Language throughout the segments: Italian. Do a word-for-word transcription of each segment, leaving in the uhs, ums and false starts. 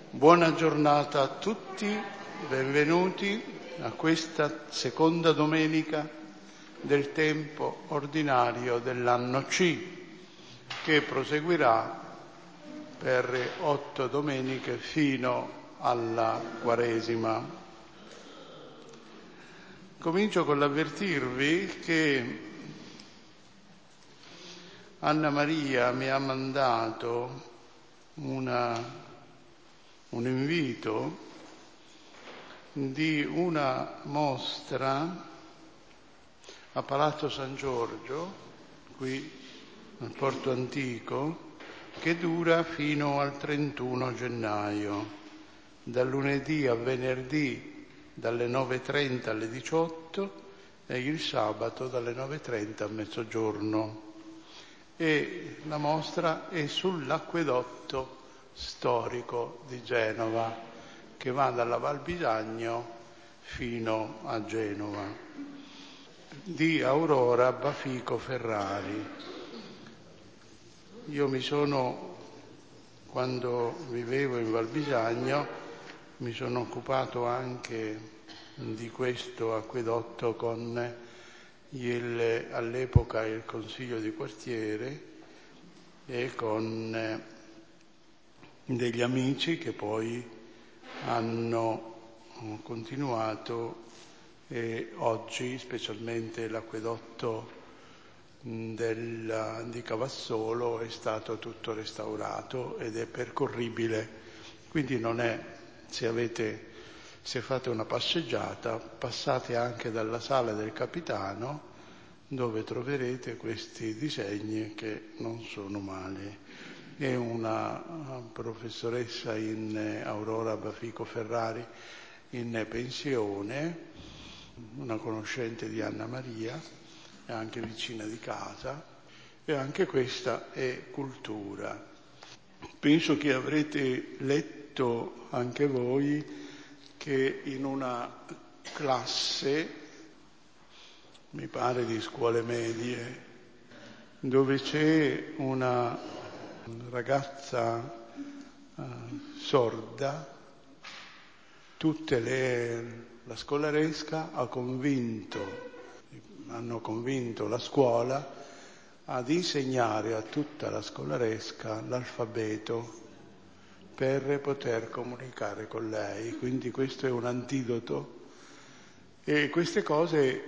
Buona giornata a tutti, benvenuti a questa seconda domenica del tempo ordinario dell'anno C, che proseguirà per otto domeniche fino alla Quaresima. Comincio con l'avvertirvi che Anna Maria mi ha mandato una un invito di una mostra a Palazzo San Giorgio, qui nel Porto Antico, che dura fino al trentuno gennaio, da lunedì a venerdì dalle nove e trenta alle diciotto e il sabato dalle nove e trenta a mezzogiorno. E la mostra è sull'acquedotto storico di Genova, che va dalla Val Bisagno fino a Genova, di Aurora Bafico Ferrari. Io mi sono, quando vivevo in Val Bisagno, mi sono occupato anche di questo acquedotto con il, all'epoca il Consiglio di quartiere e con degli amici che poi hanno continuato e oggi, specialmente l'acquedotto del, di Cavassolo, è stato tutto restaurato ed è percorribile. Quindi non è, se avete, se fate una passeggiata, passate anche dalla Sala del Capitano, dove troverete questi disegni che non sono male. È una professoressa in Aurora Bafico Ferrari in pensione, una conoscente di Anna Maria, è anche vicina di casa, e anche questa è cultura. Penso che avrete letto anche voi che in una classe, mi pare di scuole medie, dove c'è una ragazza uh, sorda, tutte le, la scolaresca ha convinto, hanno convinto la scuola ad insegnare a tutta la scolaresca l'alfabeto per poter comunicare con lei. Quindi questo è un antidoto e queste cose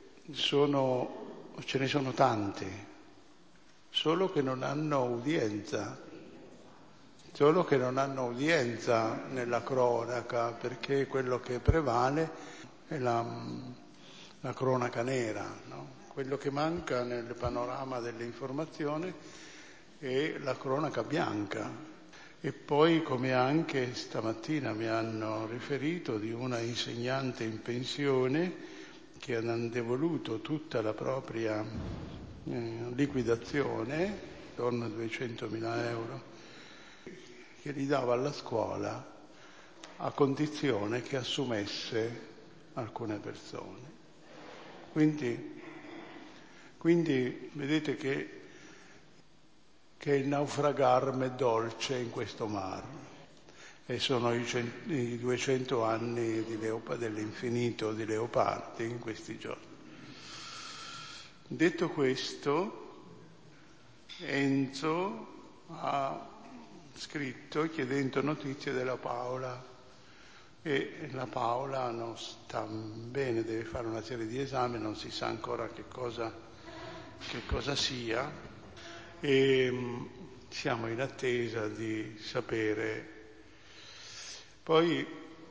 sono, ce ne sono tante, solo che non hanno udienza, solo che non hanno udienza nella cronaca, perché quello che prevale è la, la cronaca nera, no? Quello che manca nel panorama dell'informazione è la cronaca bianca. E poi, come anche stamattina mi hanno riferito di una insegnante in pensione che ha devoluto tutta la propria eh, liquidazione, intorno a duecentomila euro, che li dava alla scuola a condizione che assumesse alcune persone. Quindi, quindi vedete che, che il naufragar m'è dolce in questo mare. E sono i, cent- i duecento anni di Leop- dell'infinito di Leopardi in questi giorni. Detto questo, Enzo ha scritto chiedendo notizie della Paola e la Paola non sta bene, deve fare una serie di esami, non si sa ancora che cosa, che cosa sia e siamo in attesa di sapere. Poi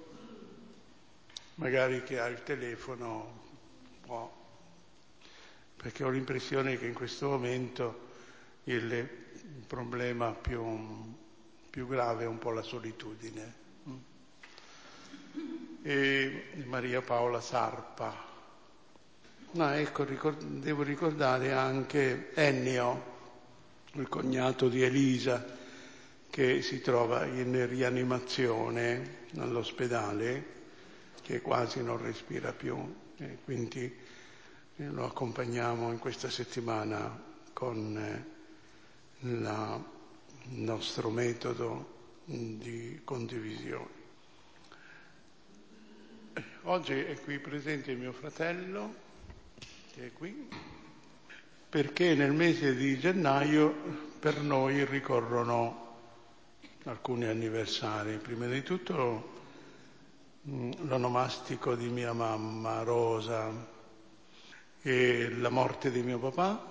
magari che ha il telefono può, perché ho l'impressione che in questo momento il, il problema più, più grave è un po' la solitudine. E Maria Paola Sarpa. No, ecco, ricord- devo ricordare anche Ennio, il cognato di Elisa, che si trova in rianimazione all'ospedale, che quasi non respira più, e quindi lo accompagniamo in questa settimana con la, il nostro metodo di condivisione. Oggi è qui presente mio fratello, che è qui, perché nel mese di gennaio per noi ricorrono alcuni anniversari. Prima di tutto l'onomastico di mia mamma Rosa e la morte di mio papà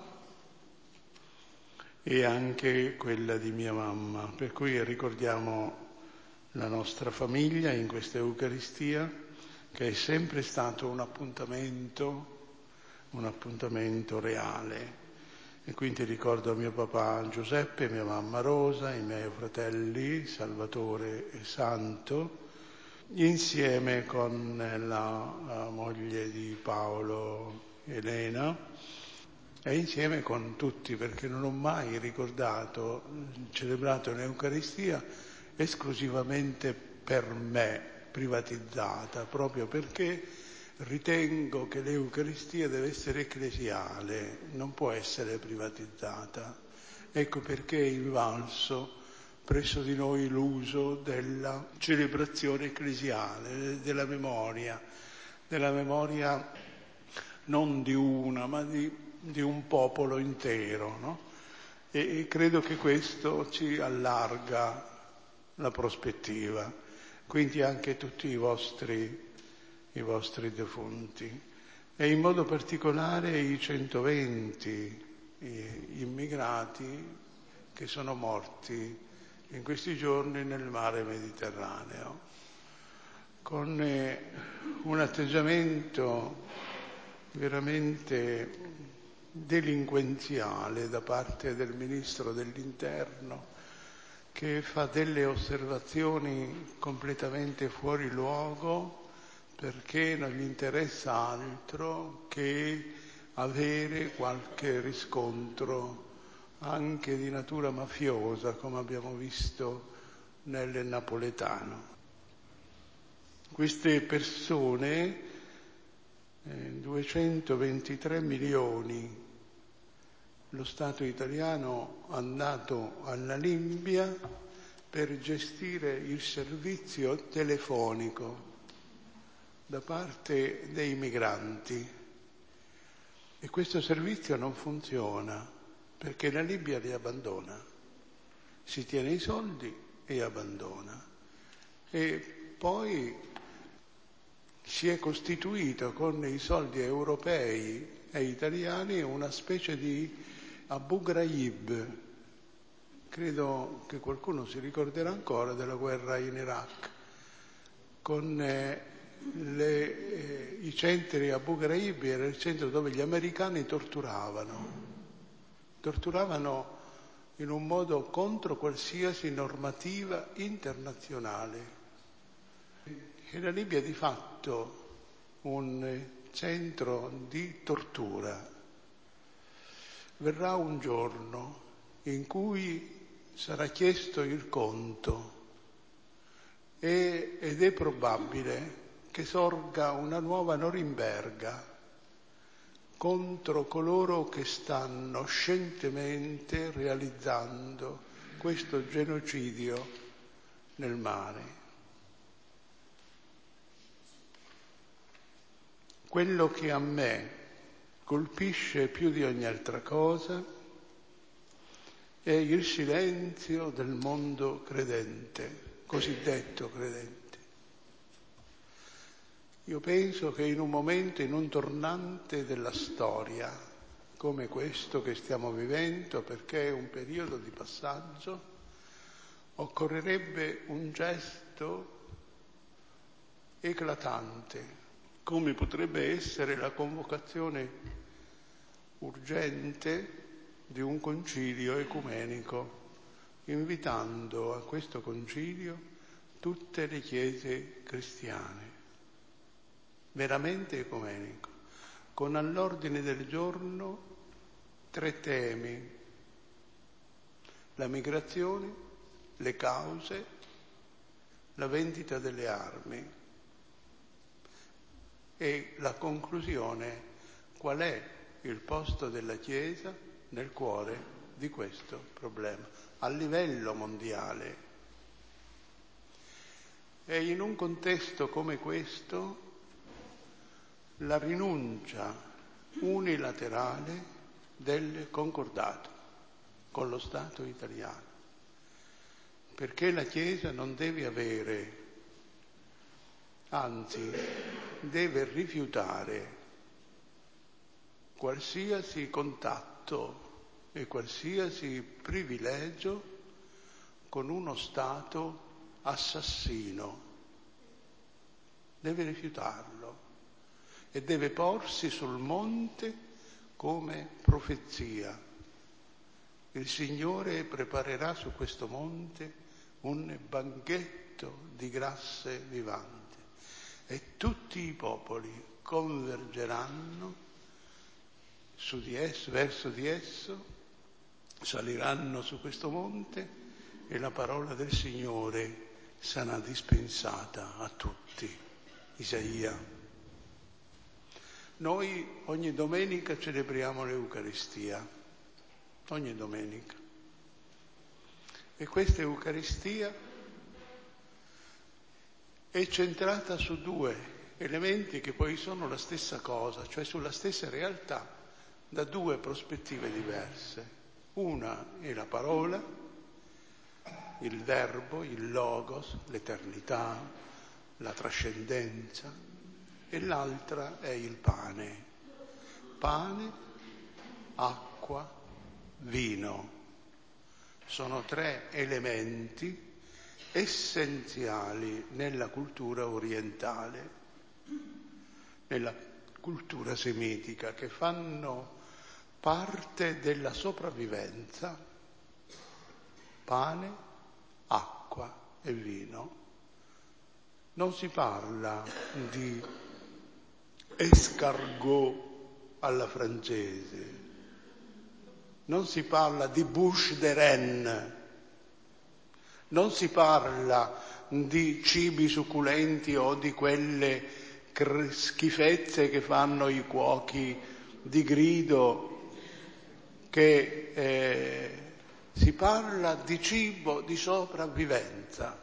e anche quella di mia mamma, per cui ricordiamo la nostra famiglia in questa Eucaristia, che è sempre stato un appuntamento, un appuntamento reale. E quindi ricordo mio papà Giuseppe, mia mamma Rosa, i miei fratelli Salvatore e Santo, insieme con la, la moglie di Paolo, Elena, e insieme con tutti, perché non ho mai ricordato, celebrato un'Eucaristia esclusivamente per me, privatizzata, proprio perché ritengo che l'Eucaristia deve essere ecclesiale, non può essere privatizzata. Ecco perché è invalso presso di noi l'uso della celebrazione ecclesiale, della memoria, della memoria non di una, ma di, di un popolo intero, no? E, e credo che questo ci allarga la prospettiva, quindi anche tutti i vostri, i vostri defunti, e in modo particolare i centoventi immigrati che sono morti in questi giorni nel mare Mediterraneo, con eh, un atteggiamento veramente delinquenziale da parte del Ministro dell'Interno, che fa delle osservazioni completamente fuori luogo perché non gli interessa altro che avere qualche riscontro anche di natura mafiosa, come abbiamo visto nel napoletano. Queste persone, eh, duecentoventitré milioni, lo Stato italiano ha dato alla Libia per gestire il servizio telefonico da parte dei migranti. E questo servizio non funziona perché la Libia li abbandona, si tiene i soldi e abbandona. E poi si è costituito con i soldi europei e italiani una specie di Abu Ghraib. Credo che qualcuno si ricorderà ancora della guerra in Iraq, con eh, le, eh, i centri. Abu Ghraib era il centro dove gli americani torturavano, torturavano in un modo contro qualsiasi normativa internazionale. E la Libia è di fatto un centro di tortura. Verrà un giorno in cui sarà chiesto il conto e, ed è probabile che sorga una nuova Norimberga contro coloro che stanno scientemente realizzando questo genocidio nel mare. Quello che a me colpisce più di ogni altra cosa è il silenzio del mondo credente, cosiddetto credente. Io penso che in un momento, in un tornante della storia, come questo che stiamo vivendo, perché è un periodo di passaggio, occorrerebbe un gesto eclatante, come potrebbe essere la convocazione urgente di un concilio ecumenico, invitando a questo concilio tutte le chiese cristiane, veramente ecumenico, con all'ordine del giorno tre temi: la migrazione, le cause, la vendita delle armi. E la conclusione: qual è il posto della Chiesa nel cuore di questo problema a livello mondiale? E in un contesto come questo la rinuncia unilaterale del concordato con lo Stato italiano, perché la Chiesa non deve avere, anzi deve rifiutare qualsiasi contatto e qualsiasi privilegio con uno Stato assassino. Deve rifiutarlo e deve porsi sul monte come profezia. Il Signore preparerà su questo monte un banchetto di grasse vivante e tutti i popoli convergeranno su di esso, verso di esso, saliranno su questo monte e la parola del Signore sarà dispensata a tutti. Isaia. Noi ogni domenica celebriamo l'Eucaristia, ogni domenica. E questa Eucaristia è centrata su due elementi che poi sono la stessa cosa, cioè sulla stessa realtà, da due prospettive diverse. Una è la parola, il verbo, il logos, l'eternità, la trascendenza, e l'altra è il pane. Pane, acqua, vino. Sono tre elementi essenziali nella cultura orientale, nella cultura semitica, che fanno parte della sopravvivenza. Pane, acqua e vino. Non si parla di escargot alla francese, non si parla di bouche de renne, non si parla di cibi succulenti o di quelle schifezze che fanno i cuochi di grido, che eh, si parla di cibo di sopravvivenza.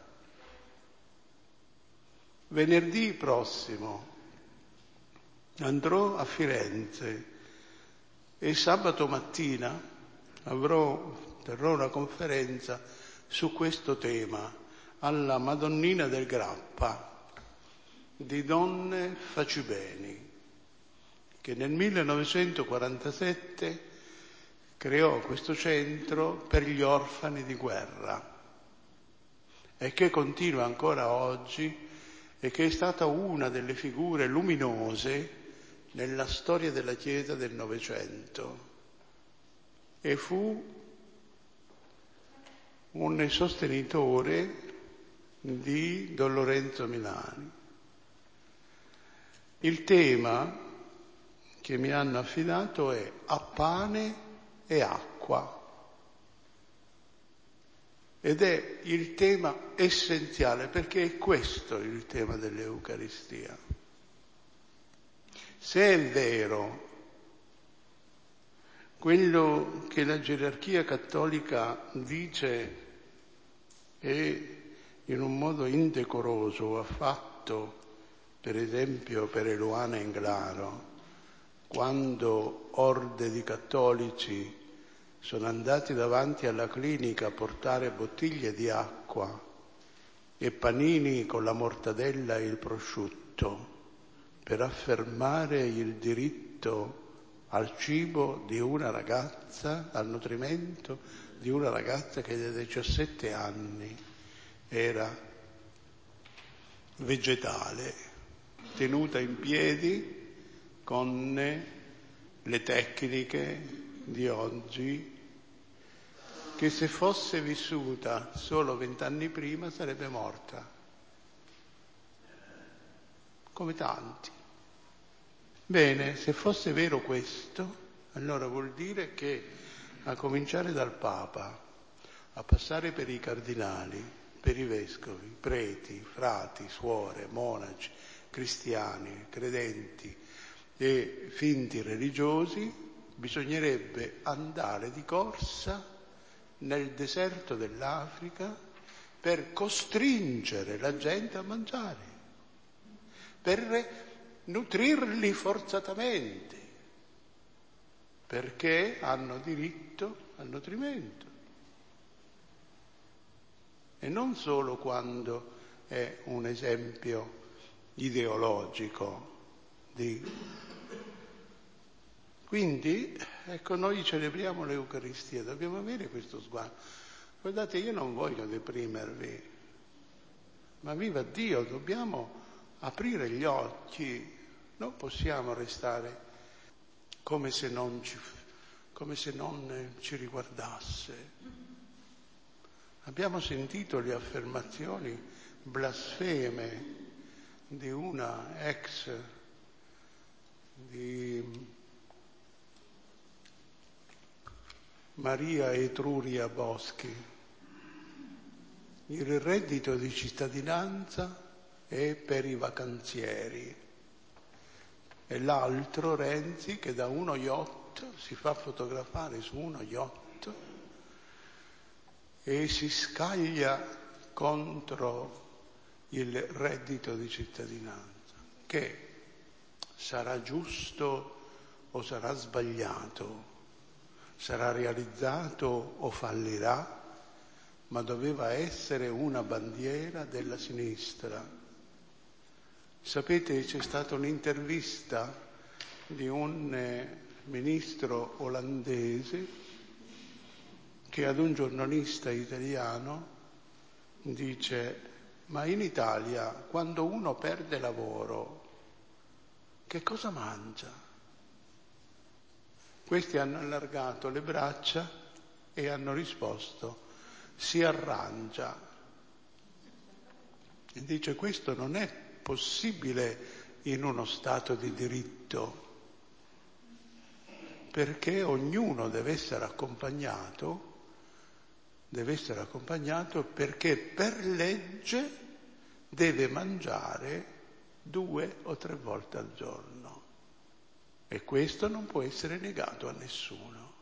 Venerdì prossimo andrò a Firenze e sabato mattina avrò, terrò una conferenza su questo tema alla Madonnina del Grappa di Donne Facibeni, che nel millenovecentoquarantasette creò questo centro per gli orfani di guerra e che continua ancora oggi e che è stata una delle figure luminose nella storia della Chiesa del Novecento, e fu un sostenitore di Don Lorenzo Milani. Il tema che mi hanno affidato è a pane e acqua, ed è il tema essenziale, perché è questo il tema dell'Eucaristia. Se è vero quello che la gerarchia cattolica dice e in un modo indecoroso ha fatto, per esempio per Eluana Englaro, quando orde di cattolici sono andati davanti alla clinica a portare bottiglie di acqua e panini con la mortadella e il prosciutto per affermare il diritto al cibo di una ragazza, al nutrimento di una ragazza che da diciassette anni era vegetale, tenuta in piedi con le tecniche di oggi, che se fosse vissuta solo vent'anni prima sarebbe morta, come tanti. Bene, se fosse vero questo, allora vuol dire che, a cominciare dal Papa, a passare per i cardinali, per i vescovi, preti, frati, suore, monaci, cristiani, credenti e finti religiosi, bisognerebbe andare di corsa nel deserto dell'Africa per costringere la gente a mangiare, per nutrirli forzatamente, perché hanno diritto al nutrimento. E non solo quando è un esempio ideologico di... Quindi, ecco, noi celebriamo l'Eucaristia, dobbiamo avere questo sguardo. Guardate, io non voglio deprimervi, ma viva Dio, dobbiamo aprire gli occhi, non possiamo restare come se non ci, come se non ci riguardasse. Abbiamo sentito le affermazioni blasfeme di una ex di Maria Etruria Boschi. Il reddito di cittadinanza è per i vacanzieri. E l'altro, Renzi, che da uno yacht si fa fotografare su uno yacht e si scaglia contro il reddito di cittadinanza, che sarà giusto o sarà sbagliato, sarà realizzato o fallirà, ma doveva essere una bandiera della sinistra. Sapete, c'è stata un'intervista di un eh, ministro olandese che ad un giornalista italiano dice: ma in Italia quando uno perde lavoro che cosa mangia? Questi hanno allargato le braccia e hanno risposto: si arrangia. E dice: questo non è possibile in uno Stato di diritto, perché ognuno deve essere accompagnato, deve essere accompagnato perché per legge deve mangiare due o tre volte al giorno. E questo non può essere negato a nessuno.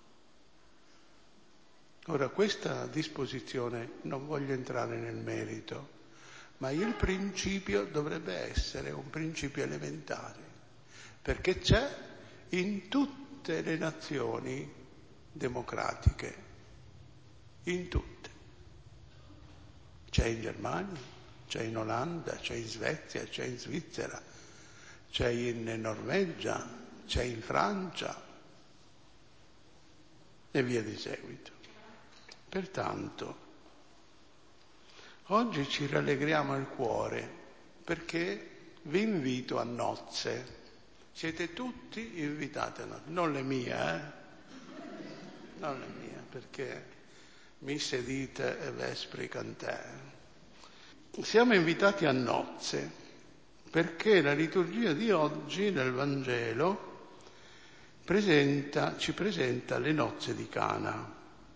Ora, questa disposizione, non voglio entrare nel merito, ma il principio dovrebbe essere un principio elementare, perché c'è in tutte le nazioni democratiche, in tutte. C'è in Germania, c'è in Olanda, c'è in Svezia, c'è in Svizzera, c'è in Norvegia, c'è in Francia e via di seguito. Pertanto, oggi ci rallegriamo il cuore perché vi invito a nozze. Siete tutti invitati a nozze, non le mie, eh? Non le mie, perché mi sedite e vespri cantè. Siamo invitati a nozze perché la liturgia di oggi nel Vangelo presenta, ci presenta le nozze di Cana.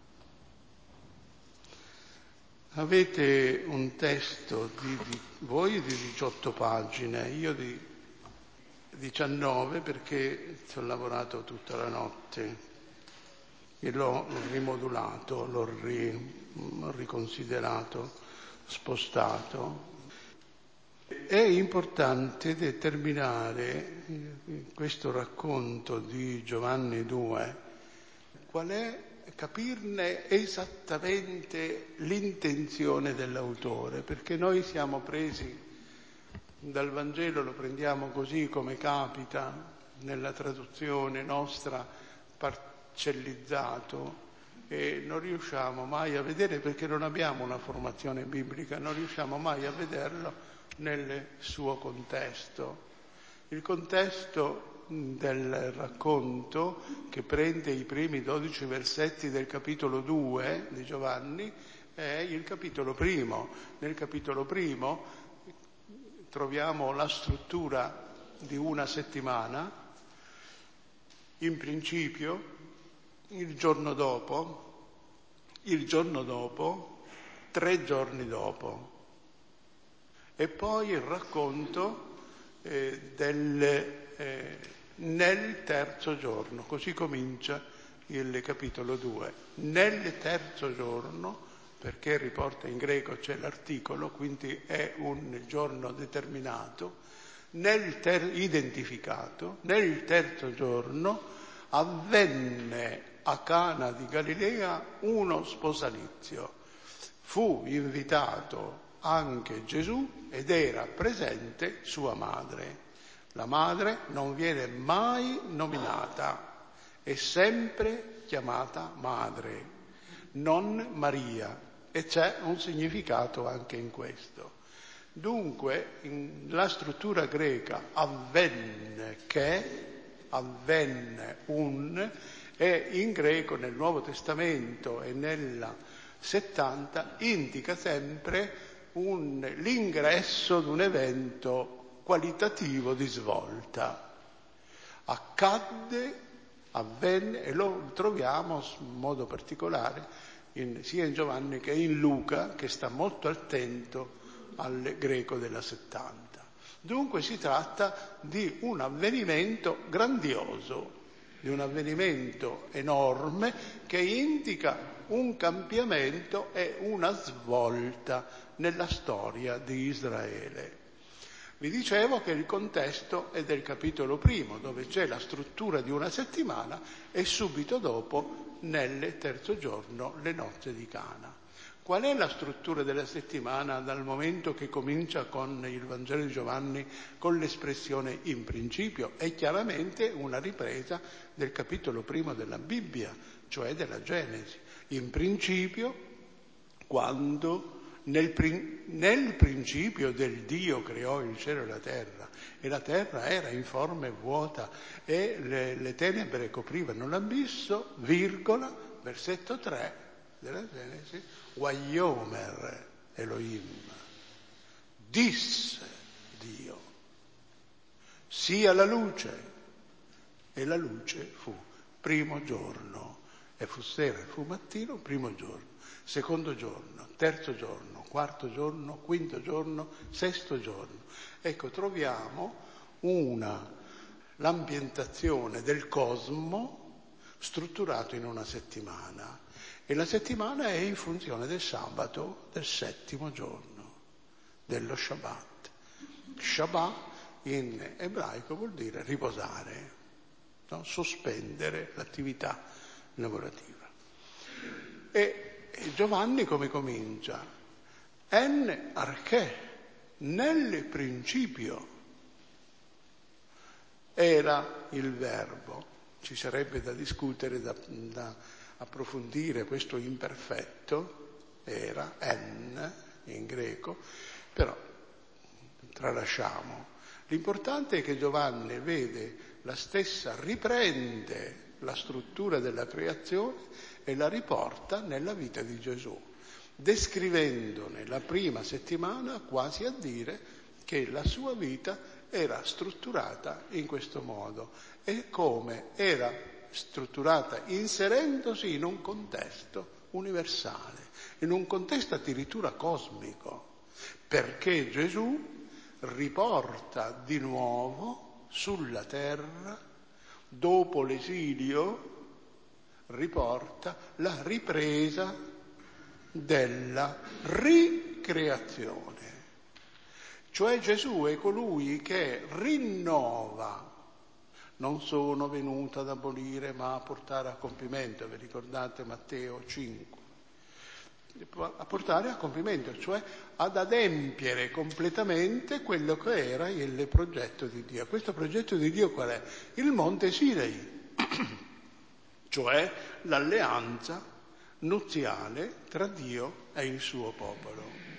Avete un testo di, di voi di diciotto pagine, io di diciannove perché ci ho lavorato tutta la notte e l'ho rimodulato, l'ho ri, riconsiderato, spostato. È importante determinare in questo racconto di Giovanni due qual è, capirne esattamente l'intenzione dell'autore, perché noi siamo presi dal Vangelo, lo prendiamo così come capita nella traduzione nostra, parcellizzato, e non riusciamo mai a vedere, perché non abbiamo una formazione biblica, non riusciamo mai a vederlo nel suo contesto. Il contesto del racconto, che prende i primi dodici versetti del capitolo due di Giovanni, è il capitolo primo. Nel capitolo primo troviamo la struttura di una settimana, in principio, il giorno dopo, il giorno dopo, tre giorni dopo, e poi il racconto eh, del, eh, nel terzo giorno, così comincia il capitolo due. Nel terzo giorno perché riporta in greco, c'è l'articolo, quindi è un giorno determinato, nel ter- identificato, nel terzo giorno avvenne a Cana di Galilea uno sposalizio. Fu invitato anche Gesù ed era presente sua madre. La madre non viene mai nominata, è sempre chiamata madre, non Maria, e c'è un significato anche in questo. Dunque, in la struttura greca avvenne che, avvenne un, e in greco nel Nuovo Testamento e nella settanta indica sempre un, l'ingresso di un evento qualitativo di svolta. Accadde, avvenne, e lo troviamo in modo particolare in, sia in Giovanni che in Luca, che sta molto attento al greco della settanta. Dunque si tratta di un avvenimento grandioso, di un avvenimento enorme che indica un cambiamento e una svolta nella storia di Israele. Vi dicevo che il contesto è del capitolo primo, dove c'è la struttura di una settimana e subito dopo, nel terzo giorno, le nozze di Cana. Qual è la struttura della settimana dal momento che comincia con il Vangelo di Giovanni con l'espressione in principio? È chiaramente una ripresa del capitolo primo della Bibbia, cioè della Genesi. In principio, quando nel, nel principio del Dio creò il cielo e la terra, e la terra era informe e vuota e le, le tenebre coprivano l'abisso, virgola, versetto tre della Genesi, Wayomer Elohim, disse Dio, sia la luce, e la luce fu. Primo giorno, e fu sera, e fu mattino, primo giorno, secondo giorno, terzo giorno, quarto giorno, quinto giorno, sesto giorno. Ecco, troviamo una, l'ambientazione del cosmo strutturato in una settimana. E la settimana è in funzione del sabato, del settimo giorno, dello Shabbat. Shabbat in ebraico vuol dire riposare, no? Sospendere l'attività lavorativa. E, e Giovanni come comincia? En arché, nel principio era il verbo. Ci sarebbe da discutere, da, da approfondire questo imperfetto, era en in greco, però tralasciamo. L'importante è che Giovanni vede la stessa, riprende la struttura della creazione e la riporta nella vita di Gesù, descrivendone la prima settimana quasi a dire che la sua vita era strutturata in questo modo e come era strutturata inserendosi in un contesto universale, in un contesto addirittura cosmico, perché Gesù riporta di nuovo sulla terra, dopo l'esilio, riporta la ripresa della ricreazione. Cioè Gesù è colui che rinnova. Non sono venuto ad abolire ma a portare a compimento, vi ricordate Matteo cinque, a portare a compimento, cioè ad adempiere completamente quello che era il progetto di Dio. Questo progetto di Dio qual è? Il Monte Sinai, cioè l'alleanza nuziale tra Dio e il suo popolo.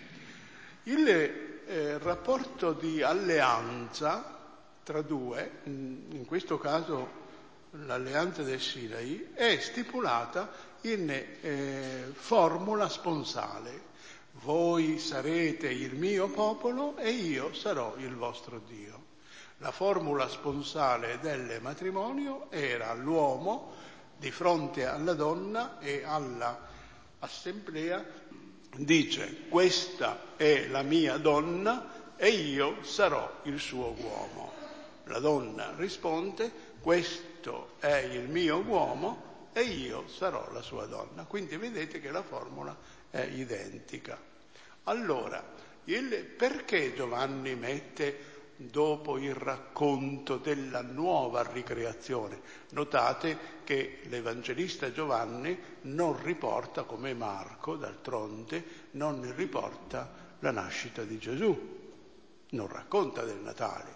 Il eh, rapporto di alleanza tra due, in questo caso l'alleanza del Sinai, è stipulata in eh, formula sponsale. Voi sarete il mio popolo e io sarò il vostro Dio. La formula sponsale del matrimonio era l'uomo di fronte alla donna e all'assemblea dice: questa è la mia donna e io sarò il suo uomo. La donna risponde: questo è il mio uomo e io sarò la sua donna. Quindi vedete che la formula è identica. Allora, il, perché Giovanni mette dopo il racconto della nuova ricreazione? Notate che l'Evangelista Giovanni non riporta, come Marco, d'altronde, non riporta la nascita di Gesù, non racconta del Natale,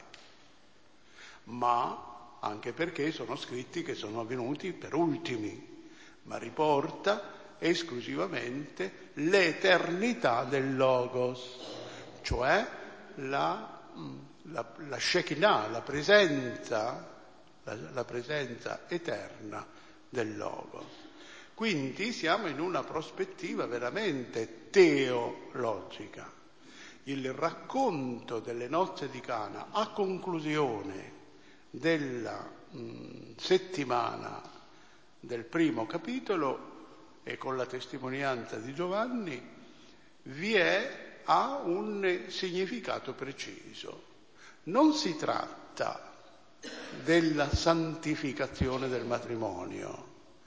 ma anche perché sono scritti che sono avvenuti per ultimi, ma riporta esclusivamente l'eternità del Logos, cioè la, la, la Shekinah, la presenza, la, la presenza eterna del Logos. Quindi siamo in una prospettiva veramente teologica. Il racconto delle nozze di Cana a conclusione della mh, settimana del primo capitolo e con la testimonianza di Giovanni vi è, ha un significato preciso. Non si tratta della santificazione del matrimonio.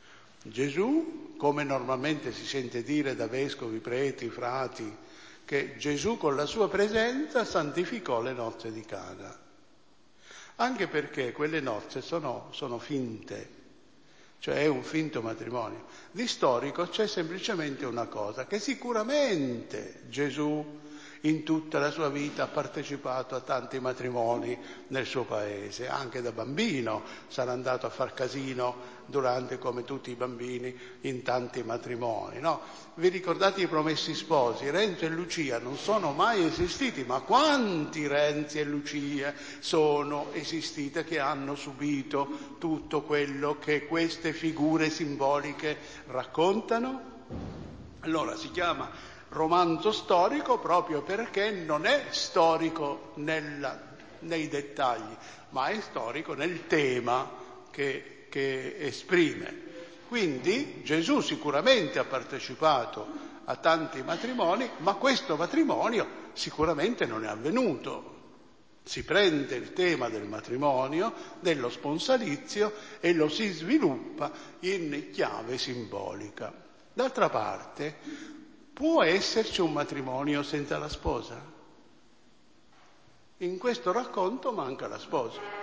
Gesù, come normalmente si sente dire da vescovi, preti, frati, che Gesù con la sua presenza santificò le nozze di Cana. Anche perché quelle nozze sono, sono finte, cioè è un finto matrimonio. Di storico c'è semplicemente una cosa, che sicuramente Gesù in tutta la sua vita ha partecipato a tanti matrimoni nel suo paese, anche da bambino sarà andato a far casino durante, come tutti i bambini, in tanti matrimoni, no? Vi ricordate i Promessi Sposi? Renzo e Lucia non sono mai esistiti, ma quanti Renzi e Lucia sono esistite che hanno subito tutto quello che queste figure simboliche raccontano? Allora si chiama romanzo storico proprio perché non è storico nella, nei dettagli, ma è storico nel tema che, che esprime. Quindi Gesù sicuramente ha partecipato a tanti matrimoni, ma questo matrimonio sicuramente non è avvenuto. Si prende il tema del matrimonio, dello sponsalizio e lo si sviluppa in chiave simbolica. D'altra parte, può esserci un matrimonio senza la sposa? In questo racconto manca la sposa.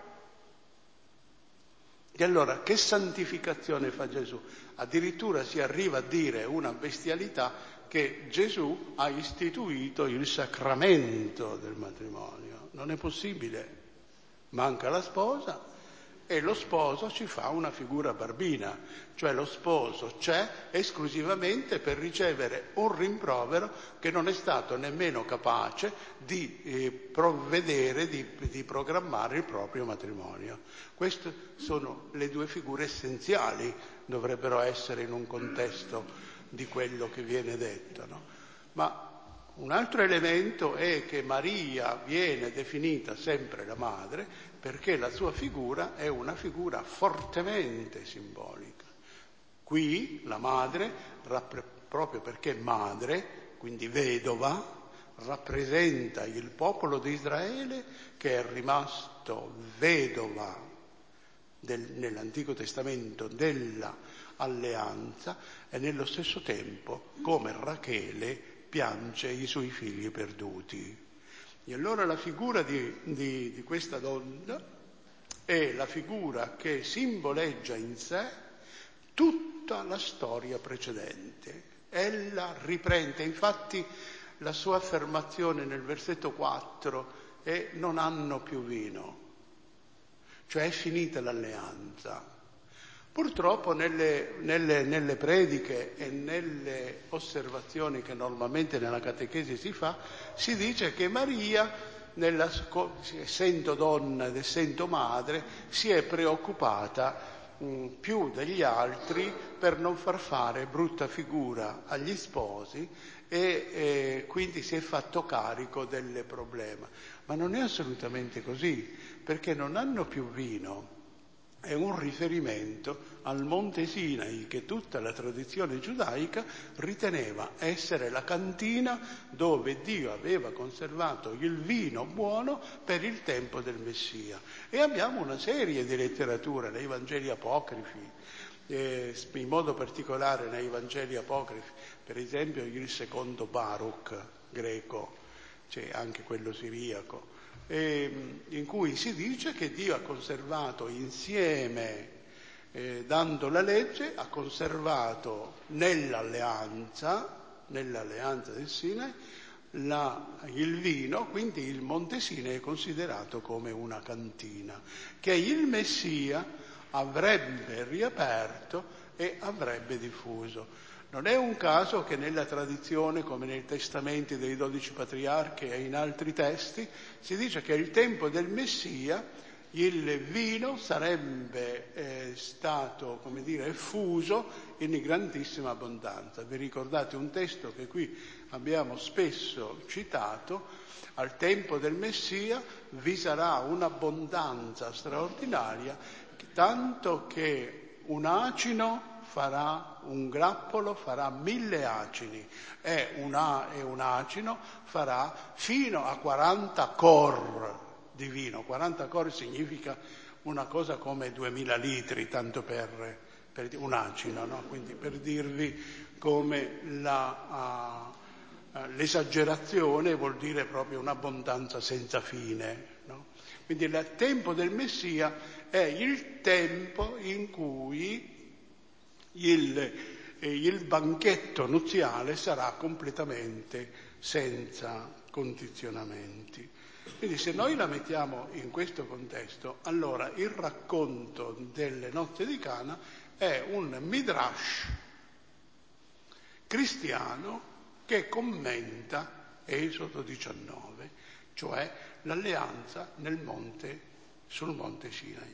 E allora che santificazione fa Gesù? Addirittura si arriva a dire una bestialità che Gesù ha istituito il sacramento del matrimonio. Non è possibile. Manca la sposa e lo sposo ci fa una figura barbina, cioè lo sposo c'è esclusivamente per ricevere un rimprovero che non è stato nemmeno capace di eh, provvedere, di, di programmare il proprio matrimonio. Queste sono le due figure essenziali, dovrebbero essere in un contesto di quello che viene detto, no? Ma un altro elemento è che Maria viene definita sempre la madre perché la sua figura è una figura fortemente simbolica. Qui la madre, proprio perché madre, quindi vedova, rappresenta il popolo di Israele che è rimasto vedova del, nell'Antico Testamento dell'alleanza e nello stesso tempo, come Rachele, piange i suoi figli perduti. E allora la figura di, di, di questa donna è la figura che simboleggia in sé tutta la storia precedente. Ella riprende, infatti la sua affermazione nel versetto quattro è: non hanno più vino, cioè è finita l'alleanza. Purtroppo nelle, nelle, nelle prediche e nelle osservazioni che normalmente nella catechesi si fa, si dice che Maria, nella, essendo donna ed essendo madre, si è preoccupata mh, più degli altri per non far fare brutta figura agli sposi e eh, quindi si è fatto carico del problema. Ma non è assolutamente così, perché non hanno più vino. È un riferimento al Monte Sinai che tutta la tradizione giudaica riteneva essere la cantina dove Dio aveva conservato il vino buono per il tempo del Messia. E abbiamo una serie di letterature nei Vangeli apocrifi, eh, in modo particolare nei Vangeli apocrifi, per esempio il secondo Baruch greco, c'è anche quello siriaco, e, in cui si dice che Dio ha conservato insieme, eh, dando la legge, ha conservato nell'alleanza, nell'alleanza del Sinai, La, il vino, quindi il Monte Sinai è considerato come una cantina che il Messia avrebbe riaperto e avrebbe diffuso. Non è un caso che nella tradizione, come nei testamenti dei dodici patriarchi e in altri testi, si dice che il tempo del Messia il vino sarebbe eh, stato, come dire, effuso in grandissima abbondanza. Vi ricordate un testo che qui abbiamo spesso citato: al tempo del Messia vi sarà un'abbondanza straordinaria, tanto che un acino farà, un grappolo farà mille acini e, una, e un acino farà fino a quaranta cor di vino. quaranta cor significa una cosa come duemila litri, tanto per, per un acino, no? Quindi per dirvi come la, uh, uh, l'esagerazione vuol dire proprio un'abbondanza senza fine, no? Quindi il tempo del Messia è il tempo in cui il, eh, il banchetto nuziale sarà completamente senza condizionamenti. Quindi se noi la mettiamo in questo contesto, allora il racconto delle nozze di Cana è un midrash cristiano che commenta Esodo diciannove, cioè l'alleanza nel monte, sul monte Sinai,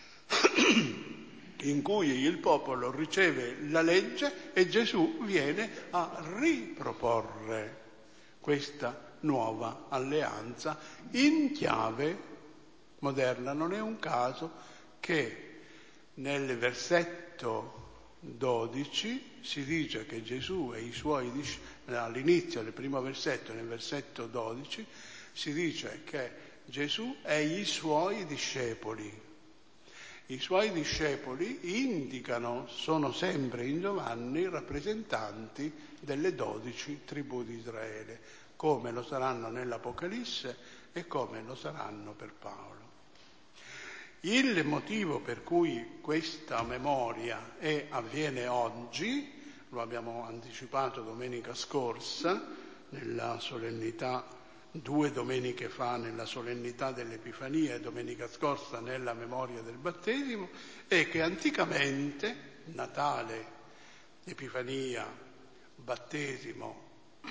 in cui il popolo riceve la legge e Gesù viene a riproporre questa nuova alleanza in chiave moderna. Non è un caso che nel versetto dodici si dice che Gesù e i suoi discepoli, all'inizio del primo versetto, nel versetto dodici, si dice che Gesù e i suoi discepoli. I suoi discepoli indicano, sono sempre in Giovanni, rappresentanti delle dodici tribù di Israele, come lo saranno nell'Apocalisse e come lo saranno per Paolo. Il motivo per cui questa memoria è, avviene oggi, lo abbiamo anticipato domenica scorsa, nella solennità, due domeniche fa nella solennità dell'Epifania e domenica scorsa nella memoria del battesimo, è che anticamente Natale, Epifania, battesimo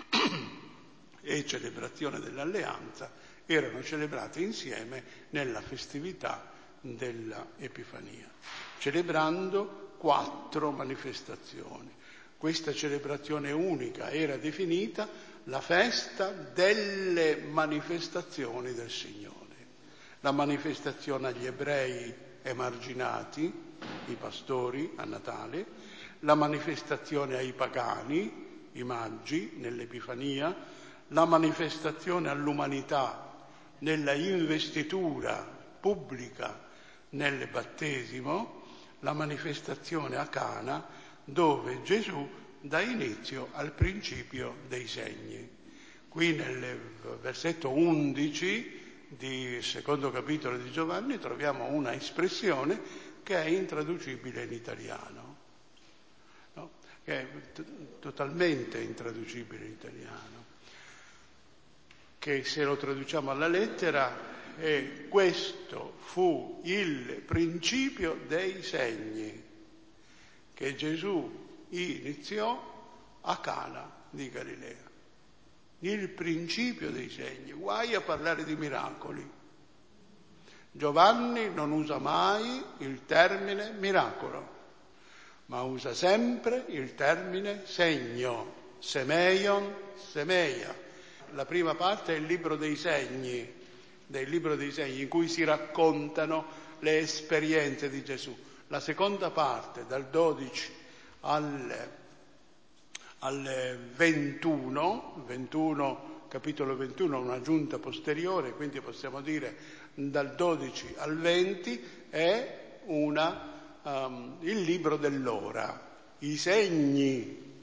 e celebrazione dell'alleanza erano celebrate insieme nella festività della Epifania, celebrando quattro manifestazioni. Questa celebrazione unica era definita la festa delle manifestazioni del Signore. La manifestazione agli ebrei emarginati, i pastori a Natale, la manifestazione ai pagani, i magi nell'Epifania, la manifestazione all'umanità nella investitura pubblica nel battesimo, la manifestazione a Cana, dove Gesù dà inizio al principio dei segni. Qui nel versetto undici di secondo capitolo di Giovanni troviamo una espressione che è intraducibile in italiano, no? Che è t- totalmente intraducibile in italiano, che se lo traduciamo alla lettera è: questo fu il principio dei segni che Gesù iniziò a Cana di Galilea. Il principio dei segni, guai a parlare di miracoli. Giovanni non usa mai il termine miracolo, ma usa sempre il termine segno, semeion, semeia. La prima parte è il libro dei segni, del libro dei segni, in cui si raccontano le esperienze di Gesù. La seconda parte, dal dodici al, al ventuno, ventuno, capitolo ventuno, un'aggiunta posteriore, quindi possiamo dire dal dodici al venti, è una, um, il libro dell'ora, i segni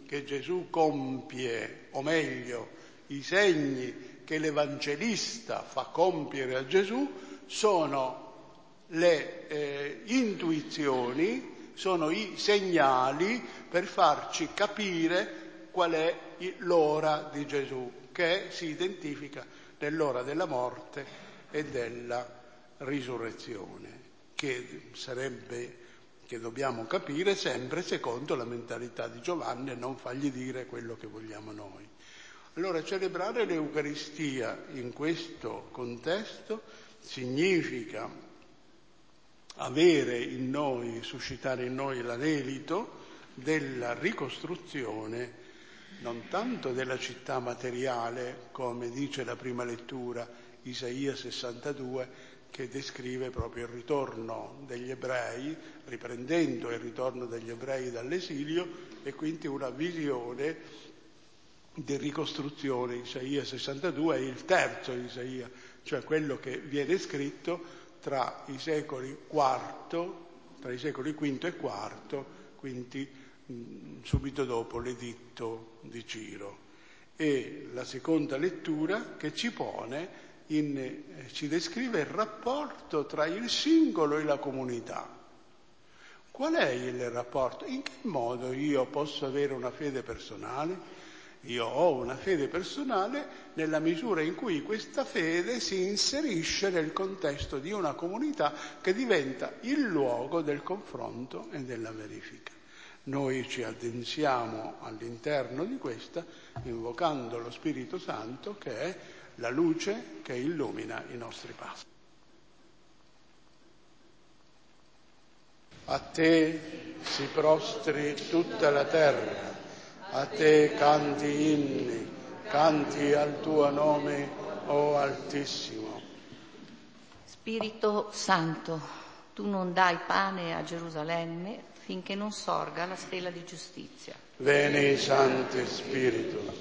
che Gesù compie, o meglio, i segni che l'Evangelista fa compiere a Gesù, sono le eh, intuizioni, sono i segnali per farci capire qual è l'ora di Gesù, che si identifica nell'ora della morte e della risurrezione, che sarebbe, che dobbiamo capire sempre secondo la mentalità di Giovanni e non fargli dire quello che vogliamo noi. Allora, celebrare l'Eucaristia in questo contesto significa avere in noi, suscitare in noi l'anelito della ricostruzione non tanto della città materiale, come dice la prima lettura, Isaia sessantadue, che descrive proprio il ritorno degli ebrei, riprendendo il ritorno degli ebrei dall'esilio, e quindi una visione di ricostruzione. Isaia sessantadue è il terzo Isaia, cioè quello che viene scritto tra i secoli quarto, tra i secoli quinto e quarto, quindi mh, subito dopo l'editto di Ciro. E la seconda lettura che ci pone in, eh, ci descrive il rapporto tra il singolo e la comunità. Qual è il rapporto? In che modo io posso avere una fede personale? Io ho una fede personale nella misura in cui questa fede si inserisce nel contesto di una comunità che diventa il luogo del confronto e della verifica. Noi ci addensiamo all'interno di questa invocando lo Spirito Santo, che è la luce che illumina i nostri passi. A te si prostri tutta la terra, a te canti inni, canti al tuo nome, o Altissimo. Spirito Santo, tu non dai pane a Gerusalemme finché non sorga la stella di giustizia. Veni Sancte Spiritus.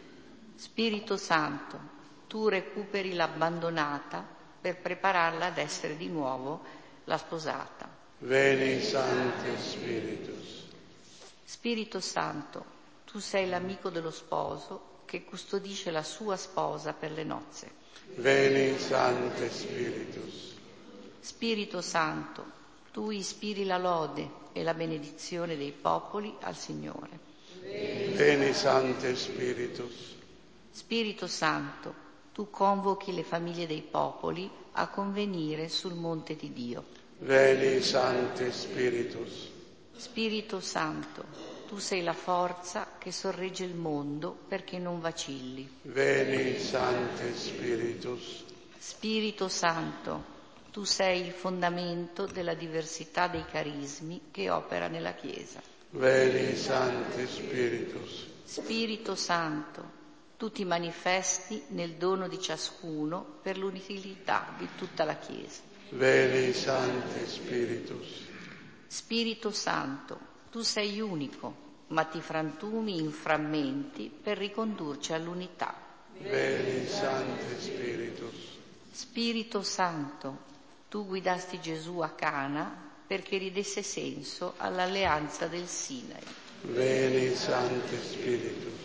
Spirito Santo, tu recuperi l'abbandonata per prepararla ad essere di nuovo la sposata. Veni Sancte Spiritus. Spirito Santo, tu sei l'amico dello sposo che custodisce la sua sposa per le nozze. Veni Sancte Spiritus. Spirito Santo, tu ispiri la lode e la benedizione dei popoli al Signore. Veni Sancte Spiritus. Spirito Santo, tu convochi le famiglie dei popoli a convenire sul monte di Dio. Veni Sancte Spiritus. Spirito Santo, tu sei la forza che sorregge il mondo perché non vacilli. Veni Sancte Spiritus. Spirito Santo, tu sei il fondamento della diversità dei carismi che opera nella Chiesa. Veni Sancte Spiritus. Spirito Santo, tu ti manifesti nel dono di ciascuno per l'utilità di tutta la Chiesa. Veni Sancte Spiritus. Spirito Santo, tu sei unico, ma ti frantumi in frammenti per ricondurci all'unità. Veni Sancte Spiritus. Spirito Santo, tu guidasti Gesù a Cana perché ridesse senso all'alleanza del Sinai. Veni Sancte Spiritus.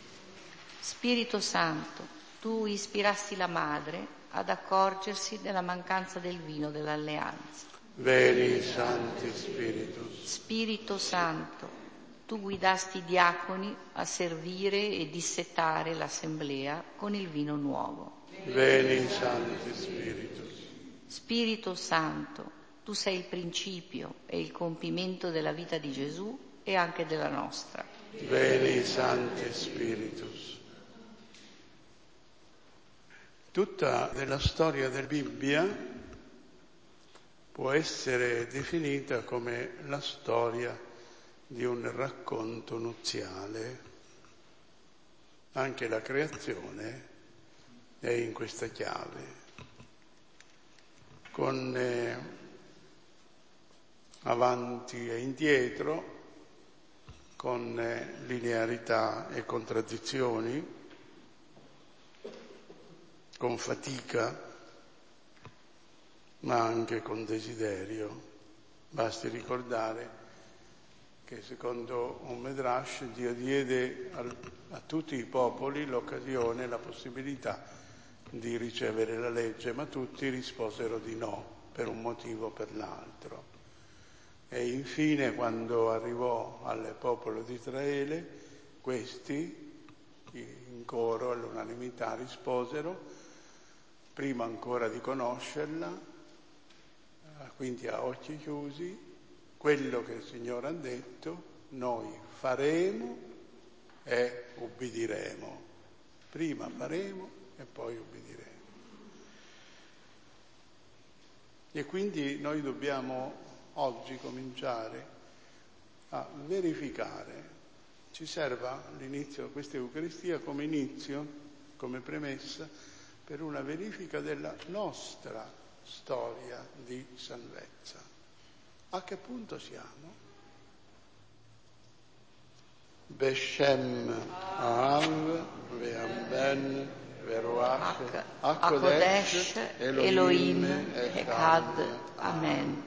Spirito Santo, tu ispirasti la madre ad accorgersi della mancanza del vino dell'alleanza. Veni Sancte Spiritus. Spirito Santo, tu guidasti i diaconi a servire e dissetare l'assemblea con il vino nuovo. Veni Sancte Spiritus. Spirito Santo, tu sei il principio e il compimento della vita di Gesù e anche della nostra. Veni Sancte Spiritus. Tutta la storia della Bibbia può essere definita come la storia di un racconto nuziale. Anche la creazione è in questa chiave, con eh, avanti e indietro, con eh, linearità e contraddizioni, con fatica, ma anche con desiderio. Basti ricordare che secondo un Midrash Dio diede al, a tutti i popoli l'occasione, la possibilità di ricevere la legge, ma tutti risposero di no, per un motivo o per l'altro. E infine, quando arrivò al popolo di Israele, questi in coro all'unanimità risposero, prima ancora di conoscerla, quindi a occhi chiusi, quello che il Signore ha detto noi faremo e ubbidiremo. Prima faremo e poi ubbidiremo. E quindi noi dobbiamo oggi cominciare a verificare, ci serva l'inizio di questa Eucaristia come inizio, come premessa, per una verifica della nostra storia di salvezza. A che punto siamo? Beshem Av Ve'amben Veruach Hakodesh Elohim Echad. Amen.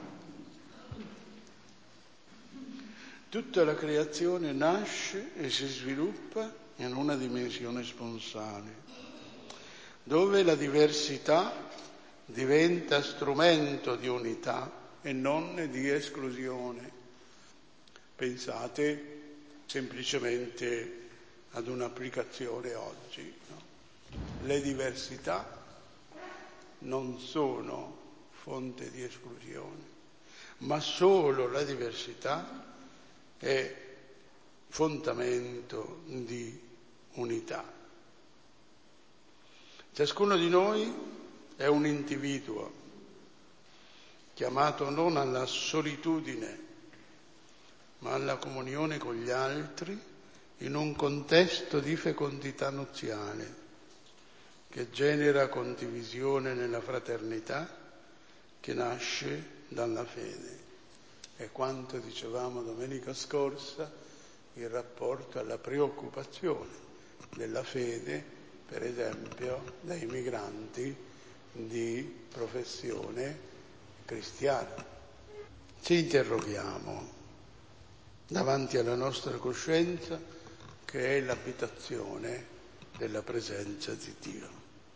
Tutta la creazione nasce e si sviluppa in una dimensione sponsale, dove la diversità diventa strumento di unità e non di esclusione. Pensate semplicemente ad un'applicazione oggi, no? Le diversità non sono fonte di esclusione, ma solo la diversità è fondamento di unità. Ciascuno di noi è un individuo chiamato non alla solitudine, ma alla comunione con gli altri in un contesto di fecondità nuziale che genera condivisione nella fraternità che nasce dalla fede. È quanto dicevamo domenica scorsa in rapporto alla preoccupazione della fede, per esempio, dai migranti di professione cristiana. Ci interroghiamo davanti alla nostra coscienza, che è l'abitazione della presenza di Dio.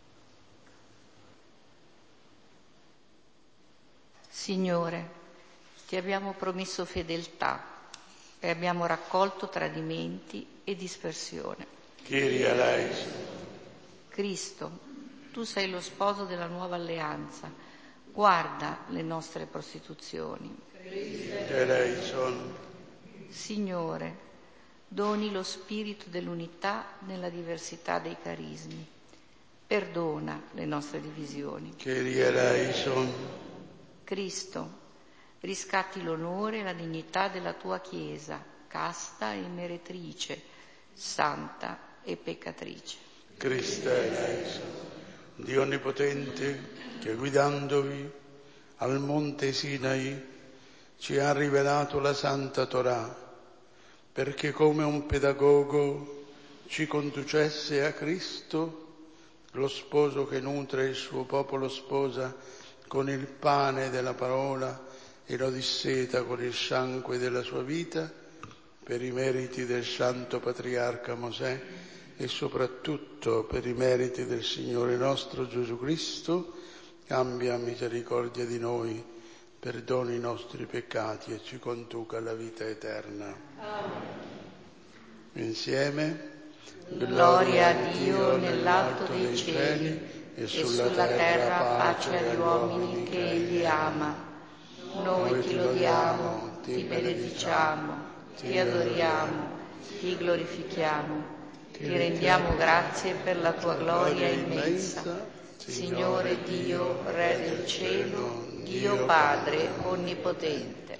Signore, ti abbiamo promesso fedeltà e abbiamo raccolto tradimenti e dispersione. Kyrie eleison. Cristo, tu sei lo sposo della nuova alleanza, guarda le nostre prostituzioni. Kyrie eleison. Signore, doni lo spirito dell'unità nella diversità dei carismi. Perdona le nostre divisioni. Kyrie eleison. Cristo, riscatti l'onore e la dignità della tua Chiesa, casta e meretrice, santa e peccatrice. Christe eleison. Dio Onnipotente, che guidandovi al monte Sinai ci ha rivelato la Santa Torah, perché come un pedagogo ci conducesse a Cristo, lo sposo che nutre il suo popolo sposa con il pane della parola e lo disseta con il sangue della sua vita, per i meriti del Santo Patriarca Mosè e soprattutto per i meriti del Signore nostro Gesù Cristo, abbia misericordia di noi, perdoni i nostri peccati e ci conduca alla vita eterna. Amen. Insieme, gloria a Dio nell'alto dei cieli e sulla terra pace agli uomini che Egli ama. Noi ti lodiamo, ti benediciamo, ti adoriamo, ti glorifichiamo, ti rendiamo grazie per la tua gloria immensa, Signore Dio, Re del cielo, Dio Padre onnipotente.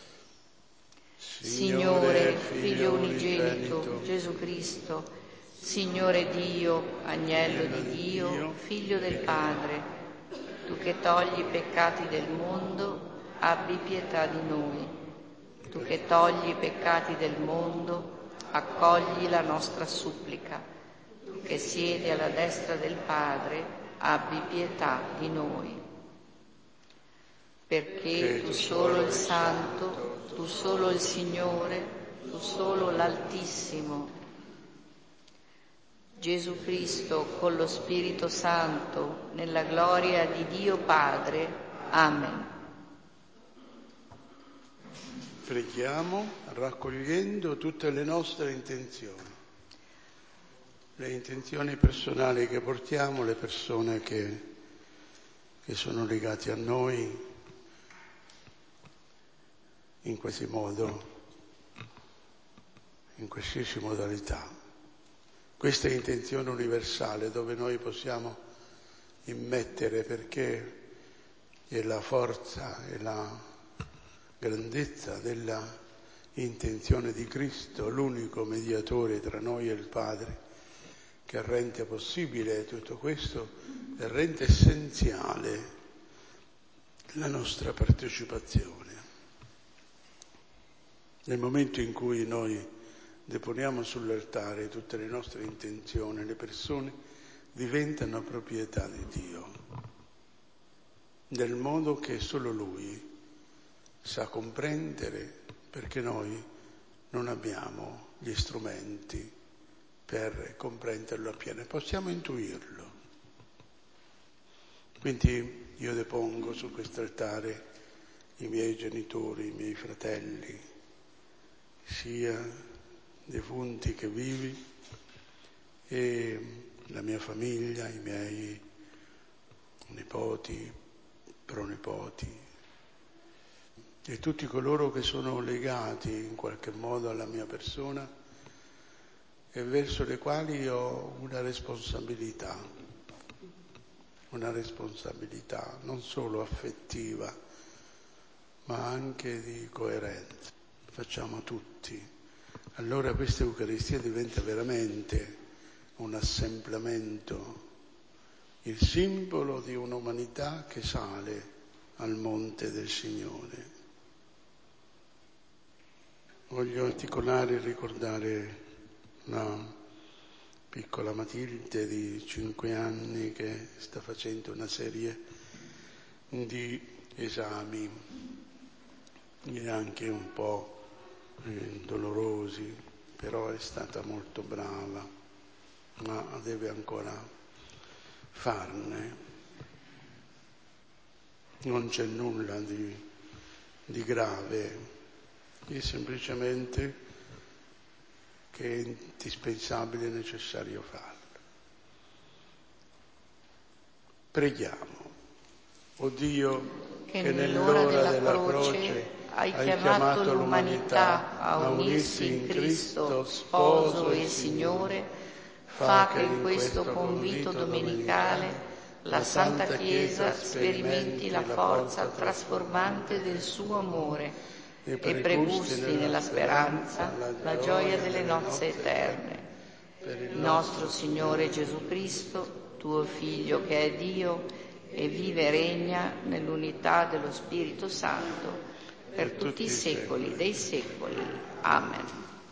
Signore, Figlio unigenito, Gesù Cristo, Signore Dio, Agnello di Dio, Figlio del Padre, tu che togli i peccati del mondo, abbi pietà di noi. Tu che togli i peccati del mondo, accogli la nostra supplica. Tu che siedi alla destra del Padre, abbi pietà di noi. perché tu solo il Santo, tu solo il Signore, tu solo l'Altissimo. Gesù Cristo con lo Spirito Santo, nella gloria di Dio Padre. Amen. Preghiamo raccogliendo tutte le nostre intenzioni, le intenzioni personali che portiamo, le persone che, che sono legate a noi in qualsiasi modo, in qualsiasi modalità. Questa è intenzione universale dove noi possiamo immettere, perché è la forza e la grandezza della intenzione di Cristo, l'unico mediatore tra noi e il Padre, che rende possibile tutto questo e rende essenziale la nostra partecipazione. Nel momento in cui noi deponiamo sull'altare tutte le nostre intenzioni, le persone diventano proprietà di Dio, nel modo che solo Lui sa comprendere, perché noi non abbiamo gli strumenti per comprenderlo appieno, possiamo intuirlo. Quindi io depongo su questo altare i miei genitori, i miei fratelli, sia defunti che vivi, e la mia famiglia, i miei nipoti, pronipoti, e tutti coloro che sono legati in qualche modo alla mia persona e verso le quali ho una responsabilità, una responsabilità non solo affettiva, ma anche di coerenza. Facciamo tutti. Allora questa Eucaristia diventa veramente un assemblamento, il simbolo di un'umanità che sale al monte del Signore. Voglio articolare e ricordare una piccola Matilde di cinque anni che sta facendo una serie di esami, e anche un po' eh, dolorosi, però è stata molto brava, ma deve ancora farne. Non c'è nulla di, di grave, è semplicemente che è indispensabile e necessario farlo. Preghiamo. O Dio, che, che nell'ora nell'ora della, della croce, croce hai hai chiamato chiamato l'umanità a unirsi in Cristo, sposo e Signore, fa che in questo convito domenicale la Santa Chiesa sperimenti la forza trasformante del suo amore e pregusti nella speranza la gioia delle nozze eterne. Per il nostro Signore Gesù Cristo, tuo Figlio che è Dio e vive e regna nell'unità dello Spirito Santo per tutti i secoli dei secoli. Amen.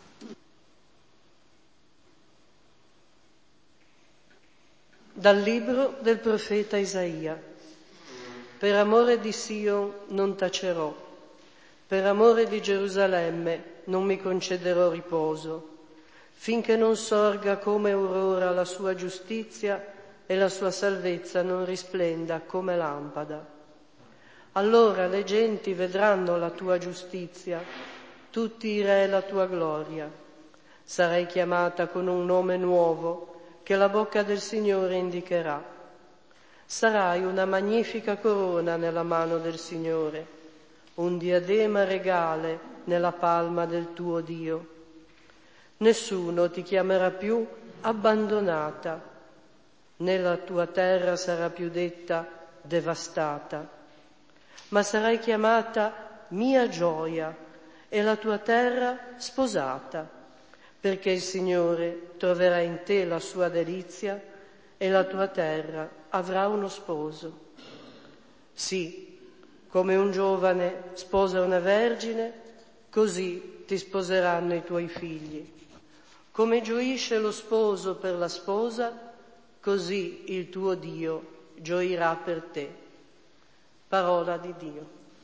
Dal libro del profeta Isaia. Per amore di Sion non tacerò, per amore di Gerusalemme non mi concederò riposo, finché non sorga come aurora la sua giustizia e la sua salvezza non risplenda come lampada. Allora le genti vedranno la tua giustizia, tutti i re la tua gloria. Sarai chiamata con un nome nuovo che la bocca del Signore indicherà. Sarai una magnifica corona nella mano del Signore, un diadema regale nella palma del tuo Dio. Nessuno ti chiamerà più abbandonata, né la tua terra sarà più detta devastata, ma sarai chiamata mia gioia e la tua terra sposata, perché il Signore troverà in te la sua delizia e la tua terra avrà uno sposo. Sì, come un giovane sposa una vergine, così ti sposeranno i tuoi figli. Come gioisce lo sposo per la sposa, così il tuo Dio gioirà per te. Parola di Dio.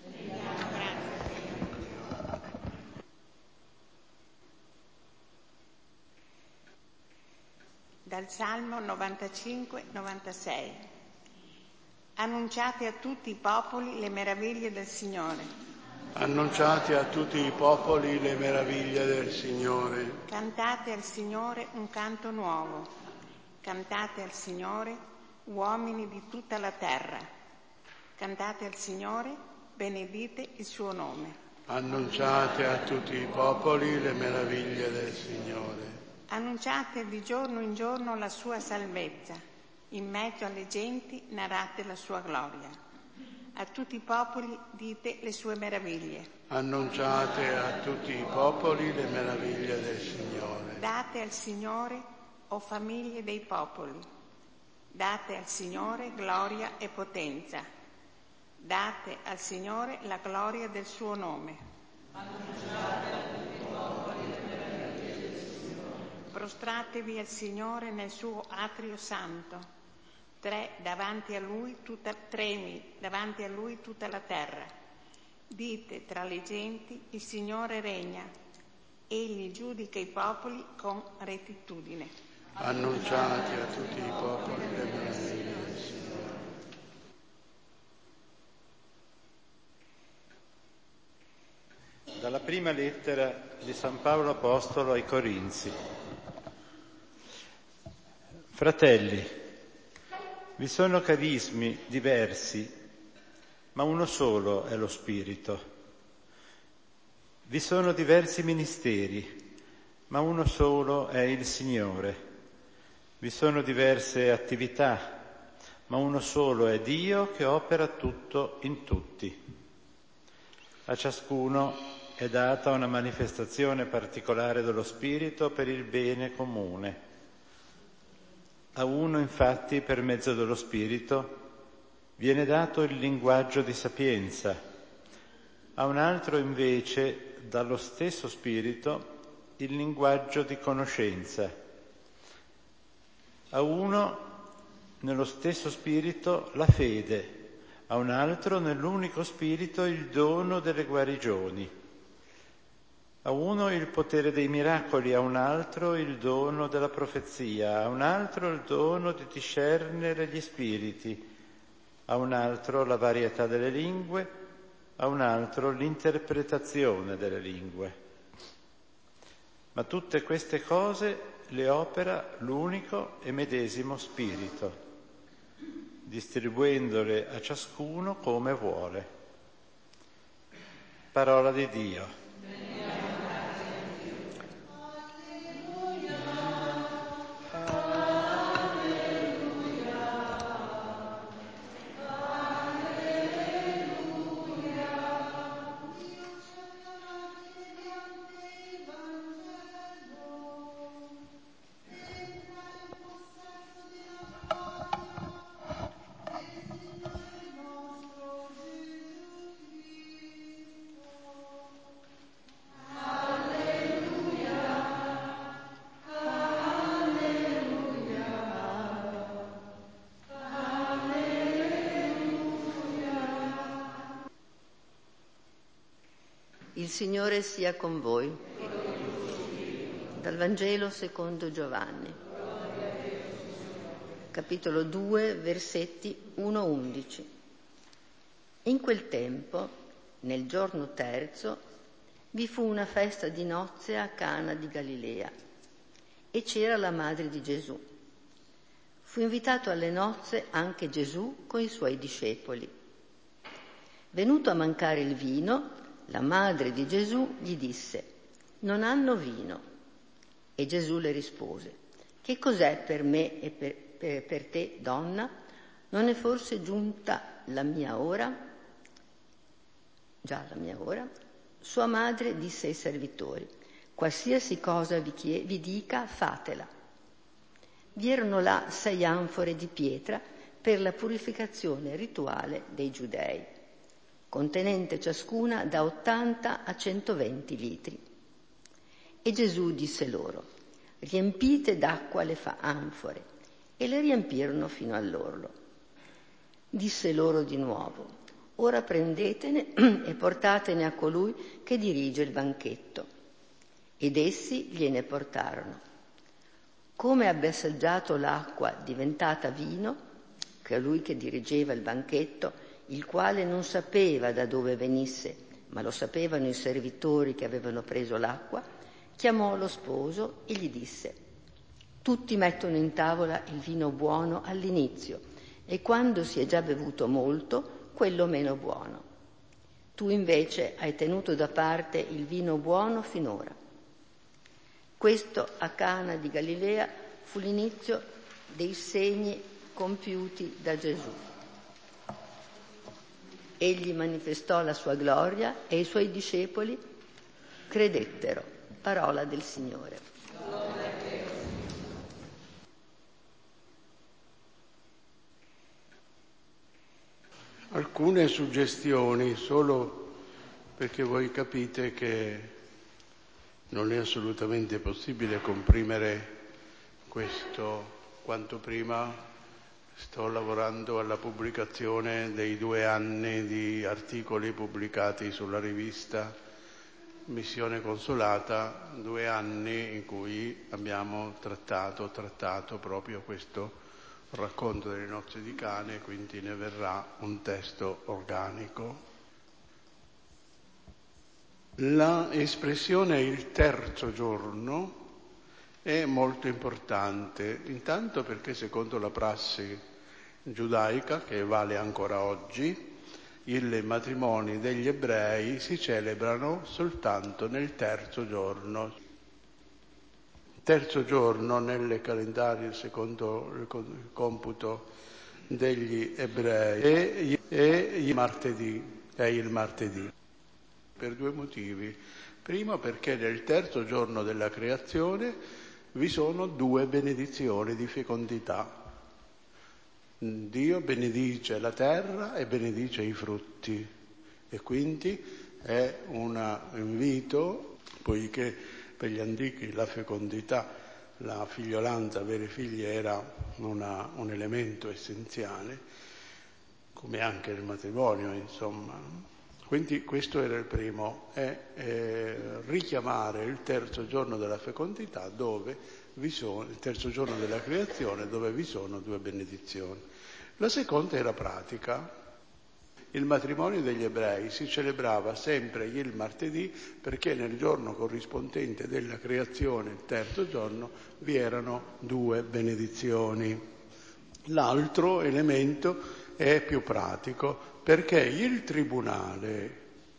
Dal Salmo novantacinque novantasei. Annunciate a tutti i popoli le meraviglie del Signore. Annunciate a tutti i popoli le meraviglie del Signore. Cantate al Signore un canto nuovo. Cantate al Signore, uomini di tutta la terra. Cantate al Signore, benedite il suo nome. Annunciate a tutti i popoli le meraviglie del Signore. Annunciate di giorno in giorno la sua salvezza, in mezzo alle genti narrate la sua gloria. A tutti i popoli dite le sue meraviglie. Annunciate a tutti i popoli le meraviglie del Signore. Date al Signore, o famiglie dei popoli, date al Signore gloria e potenza. Date al Signore la gloria del suo nome. Annunciate a tutti i popoli le meraviglie del Signore. Prostratevi al Signore nel suo atrio santo. Tre davanti a lui tutta, tremi davanti a lui tutta la terra. Dite tra le genti, il Signore regna. Egli giudica i popoli con rettitudine. Annunciate a tutti i popoli le meraviglie del Signore. Dalla prima lettera di San Paolo Apostolo ai Corinzi. Fratelli, vi sono carismi diversi, ma uno solo è lo Spirito. Vi sono diversi ministeri, ma uno solo è il Signore. Vi sono diverse attività, ma uno solo è Dio che opera tutto in tutti. A ciascuno è data una manifestazione particolare dello Spirito per il bene comune. A uno, infatti, per mezzo dello Spirito, viene dato il linguaggio di sapienza, a un altro, invece, dallo stesso Spirito, il linguaggio di conoscenza. A uno, nello stesso Spirito, la fede, a un altro, nell'unico Spirito, il dono delle guarigioni. A uno il potere dei miracoli, a un altro il dono della profezia, a un altro il dono di discernere gli spiriti, a un altro la varietà delle lingue, a un altro l'interpretazione delle lingue. Ma tutte queste cose le opera l'unico e medesimo Spirito, distribuendole a ciascuno come vuole. Parola di Dio. Il Signore sia con voi. Dal Vangelo secondo Giovanni. Capitolo due, versetti uno undici. In quel tempo, nel giorno terzo, vi fu una festa di nozze a Cana di Galilea e c'era la madre di Gesù. Fu invitato alle nozze anche Gesù con i suoi discepoli. Venuto a mancare il vino, la madre di Gesù gli disse: «Non hanno vino». E Gesù le rispose: «Che cos'è per me e per, per, per te, donna? Non è forse giunta la mia ora?» Già la mia ora. Sua madre disse ai servitori: «Qualsiasi cosa vi, chie- vi dica, fatela». Vi erano là sei anfore di pietra per la purificazione rituale dei Giudei, contenente ciascuna da ottanta a centoventi litri. E Gesù disse loro: «Riempite d'acqua le fa- anfore», e le riempirono fino all'orlo. Disse loro di nuovo: ora prendetene e portatene a colui che dirige il banchetto. Ed essi gliene portarono. Come abbia assaggiato l'acqua diventata vino, colui che dirigeva il banchetto, il quale non sapeva da dove venisse, ma lo sapevano i servitori che avevano preso l'acqua, chiamò lo sposo e gli disse: tutti mettono in tavola il vino buono all'inizio e quando si è già bevuto molto, quello meno buono. Tu invece hai tenuto da parte il vino buono finora. Questo a Cana di Galilea fu l'inizio dei segni compiuti da Gesù. Egli manifestò la sua gloria e i suoi discepoli credettero. Parola del Signore. Alcune suggestioni, solo perché voi capite che non è assolutamente possibile comprimere questo quanto prima. Sto lavorando alla pubblicazione dei due anni di articoli pubblicati sulla rivista Missione Consolata, due anni in cui abbiamo trattato, trattato proprio questo racconto delle nozze di Cana, e quindi ne verrà un testo organico. La espressione il terzo giorno è molto importante, intanto perché secondo la prassi giudaica, che vale ancora oggi, i matrimoni degli ebrei si celebrano soltanto nel terzo giorno. Terzo giorno nel calendario, secondo il computo degli ebrei, è il martedì, è il martedì, per due motivi. Primo, perché nel terzo giorno della creazione vi sono due benedizioni di fecondità. Dio benedice la terra e benedice i frutti, e quindi è un invito, poiché per gli antichi la fecondità, la figliolanza, avere figli era una, un elemento essenziale, come anche il matrimonio, insomma. Quindi questo era il primo, è eh, richiamare il terzo giorno della fecondità, dove vi sono, il terzo giorno della creazione, dove vi sono due benedizioni. La seconda era pratica. Il matrimonio degli ebrei si celebrava sempre il martedì, perché nel giorno corrispondente della creazione, il terzo giorno, vi erano due benedizioni. L'altro elemento è più pratico, perché il tribunale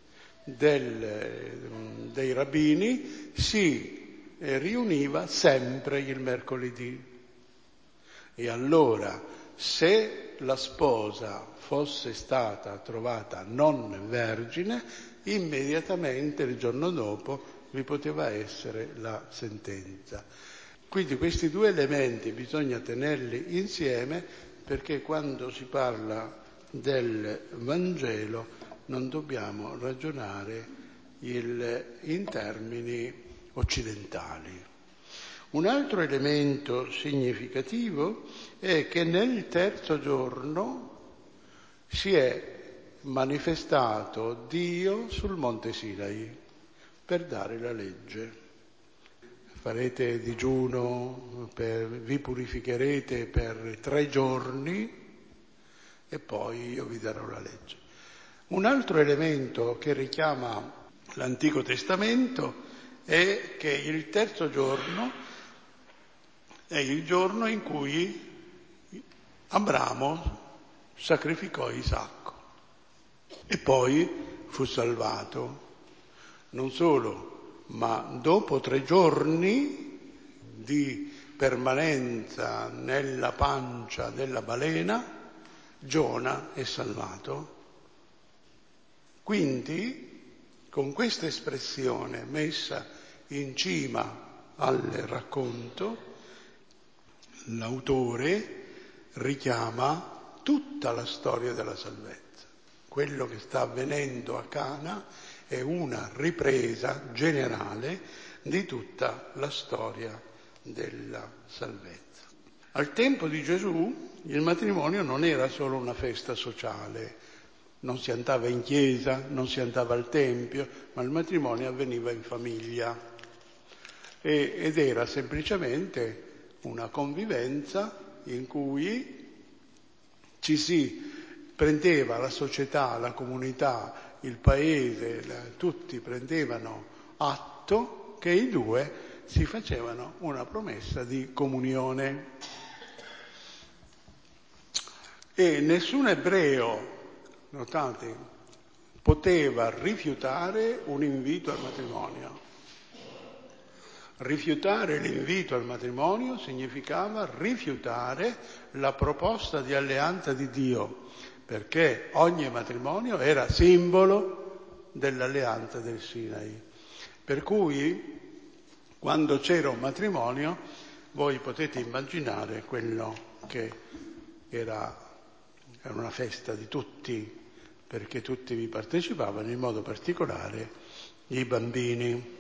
del, dei rabbini si riuniva sempre il mercoledì. E allora, se la sposa fosse stata trovata non vergine, immediatamente il giorno dopo vi poteva essere la sentenza. Quindi questi due elementi bisogna tenerli insieme, perché quando si parla del Vangelo non dobbiamo ragionare il, in termini occidentali. Un altro elemento significativo è che nel terzo giorno si è manifestato Dio sul Monte Sinai per dare la legge. Farete digiuno, per, vi purificherete per tre giorni e poi io vi darò la legge. Un altro elemento che richiama l'Antico Testamento è che il terzo giorno è il giorno in cui Abramo sacrificò Isacco e poi fu salvato. Non solo, ma dopo tre giorni di permanenza nella pancia della balena, Giona è salvato. Quindi, con questa espressione messa in cima al racconto, l'autore richiama tutta la storia della salvezza. Quello che sta avvenendo a Cana è una ripresa generale di tutta la storia della salvezza. Al tempo di Gesù il matrimonio non era solo una festa sociale, non si andava in chiesa, non si andava al tempio, ma il matrimonio avveniva in famiglia e, ed era semplicemente una convivenza in cui ci si prendeva, la società, la comunità, il paese, la, tutti prendevano atto che i due si facevano una promessa di comunione. E nessun ebreo, notate, poteva rifiutare un invito al matrimonio. Rifiutare l'invito al matrimonio significava rifiutare la proposta di alleanza di Dio, perché ogni matrimonio era simbolo dell'alleanza del Sinai. Per cui, quando c'era un matrimonio, voi potete immaginare quello che era, era una festa di tutti, perché tutti vi partecipavano, in modo particolare i bambini.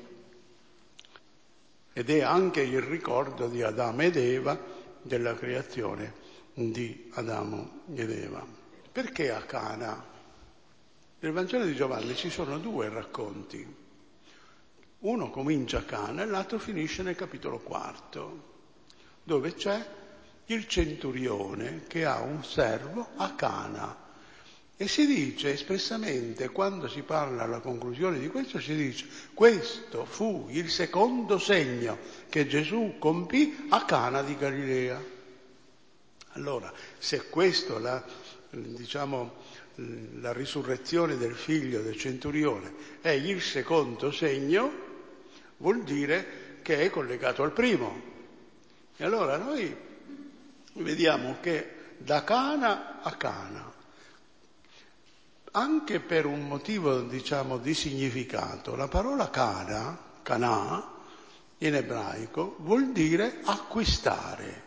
Ed è anche il ricordo di Adamo ed Eva, della creazione di Adamo ed Eva. Perché a Cana? Nel Vangelo di Giovanni ci sono due racconti. Uno comincia a Cana e l'altro finisce nel capitolo quarto, dove c'è il centurione che ha un servo a Cana. E si dice espressamente, quando si parla alla conclusione di questo, si dice: questo fu il secondo segno che Gesù compì a Cana di Galilea. Allora, se questo è la, diciamo, la risurrezione del figlio del centurione è il secondo segno, vuol dire che è collegato al primo. E allora noi vediamo che da Cana a Cana, anche per un motivo, diciamo, di significato, la parola Cana, Canà, in ebraico, vuol dire acquistare.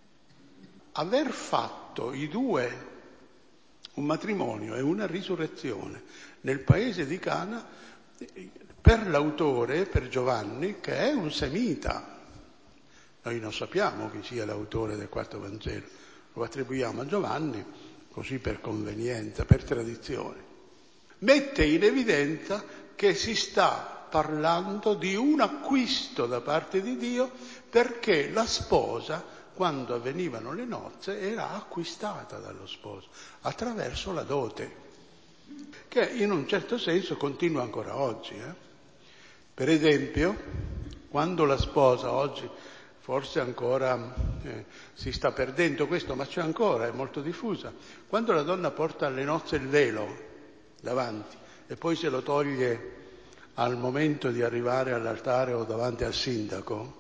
Aver fatto i due, un matrimonio e una risurrezione, nel paese di Cana, per l'autore, per Giovanni, che è un semita. Noi non sappiamo chi sia l'autore del quarto Vangelo, lo attribuiamo a Giovanni, così per convenienza, per tradizione. Mette in evidenza che si sta parlando di un acquisto da parte di Dio, perché la sposa, quando avvenivano le nozze, era acquistata dallo sposo attraverso la dote, che in un certo senso continua ancora oggi. Eh? Per esempio, quando la sposa oggi, forse ancora eh, si sta perdendo questo, ma c'è ancora, è molto diffusa, quando la donna porta alle nozze il velo davanti e poi se lo toglie al momento di arrivare all'altare o davanti al sindaco,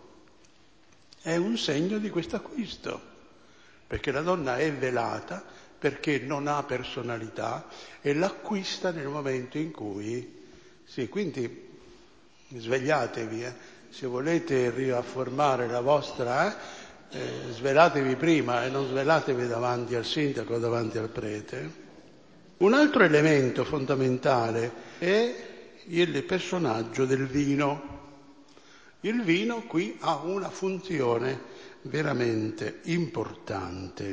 è un segno di questo acquisto, perché la donna è velata, perché non ha personalità e l'acquista nel momento in cui, sì, quindi svegliatevi, eh. Se volete riaffermare la vostra, eh, eh, svelatevi prima e non svelatevi davanti al sindaco o davanti al prete. Un altro elemento fondamentale è il personaggio del vino. Il vino qui ha una funzione veramente importante.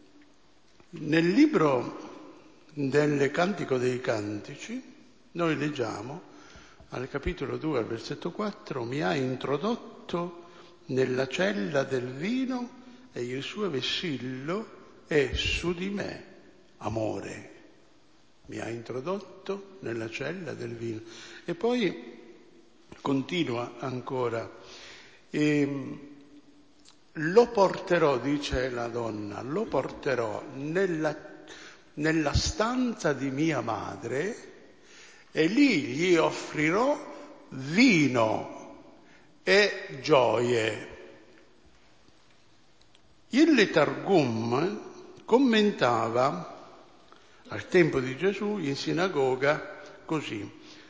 Nel libro del Cantico dei Cantici noi leggiamo al capitolo due, al versetto quattro: mi ha introdotto nella cella del vino e il suo vessillo è su di me amore. Mi ha introdotto nella cella del vino. E poi continua ancora. E lo porterò, dice la donna, lo porterò nella, nella stanza di mia madre e lì gli offrirò vino e gioie. Il Targum commentava al tempo di Gesù in sinagoga così: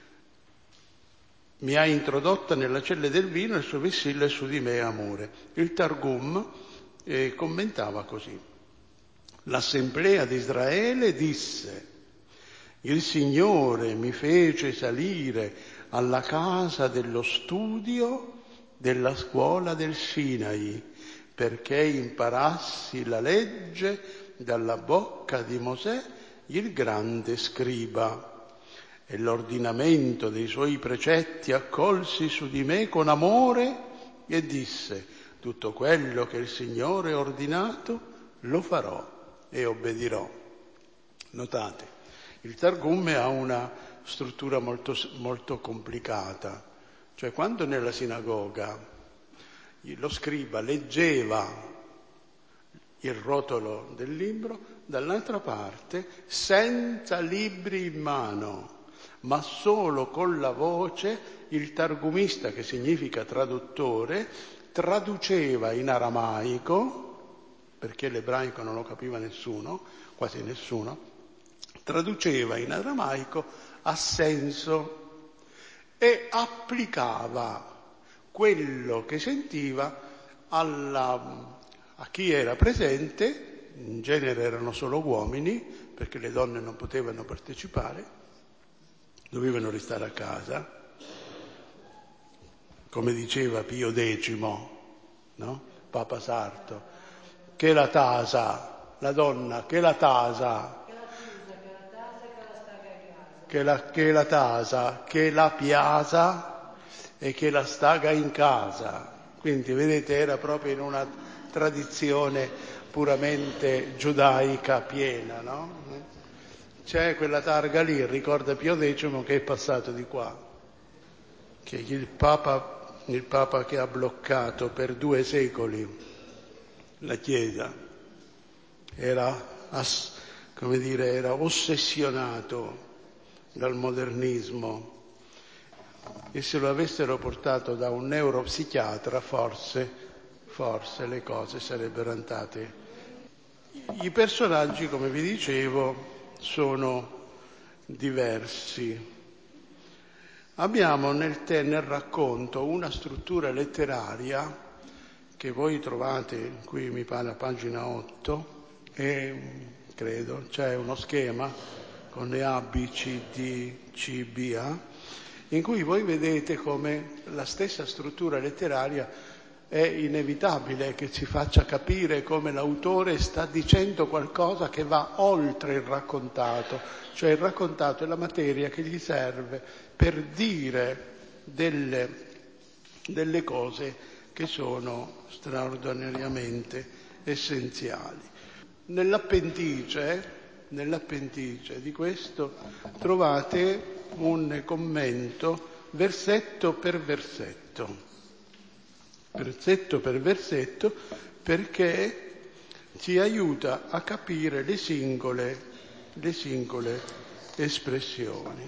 mi ha introdotta nella cella del vino e il suo vessillo è su di me amore. Il Targum eh, commentava così: l'assemblea di Israele disse: il Signore mi fece salire alla casa dello studio della scuola del Sinai, perché imparassi la legge dalla bocca di Mosè il grande scriba, e l'ordinamento dei suoi precetti accolsi su di me con amore e disse: tutto quello che il Signore ha ordinato lo farò e obbedirò. Notate, il Targum ha una struttura molto, molto complicata, cioè quando nella sinagoga lo scriba leggeva il rotolo del libro, dall'altra parte, senza libri in mano, ma solo con la voce, il targumista, che significa traduttore, traduceva in aramaico, perché l'ebraico non lo capiva nessuno, quasi nessuno, traduceva in aramaico a senso e applicava quello che sentiva alla a chi era presente. In genere erano solo uomini, perché le donne non potevano partecipare, dovevano restare a casa, come diceva Pio Decimo, no? Papa Sarto, che la tasa, la donna, che la tasa, che la, che la tasa, che la piazza e che la staga in casa. Quindi vedete, era proprio in una tradizione puramente giudaica piena, no? C'è quella targa lì, ricorda Pio Decimo, che è passato di qua, che il Papa, il Papa che ha bloccato per due secoli la Chiesa, era, come dire, era ossessionato dal modernismo, e se lo avessero portato da un neuropsichiatra forse Forse le cose sarebbero andate. I personaggi, come vi dicevo, sono diversi. Abbiamo nel, te, nel racconto una struttura letteraria che voi trovate qui, mi pare, a pagina otto, e credo c'è uno schema con le A, B, C, D, C, B, A, in cui voi vedete come la stessa struttura letteraria è inevitabile che ci faccia capire come l'autore sta dicendo qualcosa che va oltre il raccontato, cioè il raccontato è la materia che gli serve per dire delle, delle cose che sono straordinariamente essenziali. Nell'appendice, nell'appendice di questo trovate un commento versetto per versetto. versetto per versetto, perché ci aiuta a capire le singole, le singole espressioni.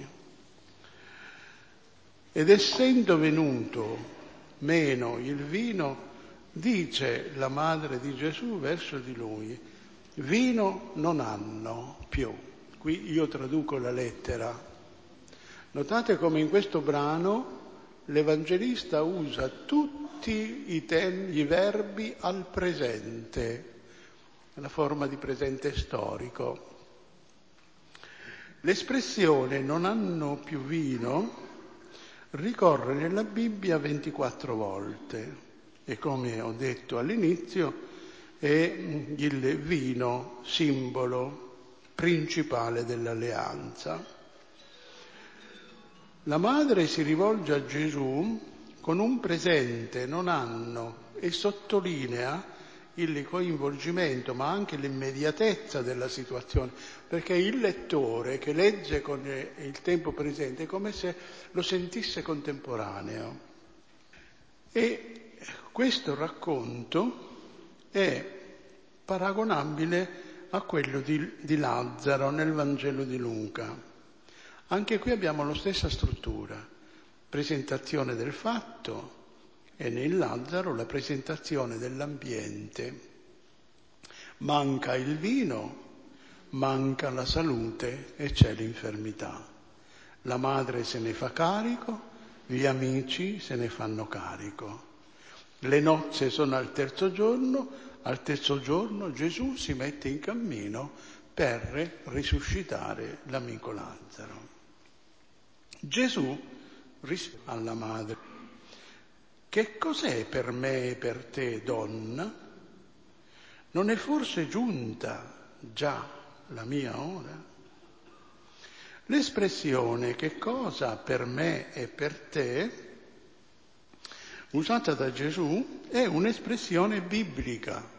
Ed essendo venuto meno il vino, dice la madre di Gesù verso di lui: vino non hanno più. Qui io traduco la lettera. Notate come in questo brano l'Evangelista usa tutti i, ten- i verbi al presente, la forma di presente storico. L'espressione non hanno più vino ricorre nella Bibbia ventiquattro volte e, come ho detto all'inizio, è il vino simbolo principale dell'alleanza. La madre si rivolge a Gesù con un presente non hanno e sottolinea il coinvolgimento ma anche l'immediatezza della situazione, perché il lettore che legge con il tempo presente è come se lo sentisse contemporaneo. E questo racconto è paragonabile a quello di, di Lazzaro nel Vangelo di Luca. Anche qui abbiamo la stessa struttura. Presentazione del fatto e nel Lazzaro la presentazione dell'ambiente. Manca il vino, manca la salute e c'è l'infermità. La madre se ne fa carico, gli amici se ne fanno carico. Le nozze sono al terzo giorno, al terzo giorno Gesù si mette in cammino per risuscitare l'amico Lazzaro. Gesù risponde alla madre: che cos'è per me e per te, donna? Non è forse giunta già la mia ora? L'espressione che cosa per me e per te, usata da Gesù, è un'espressione biblica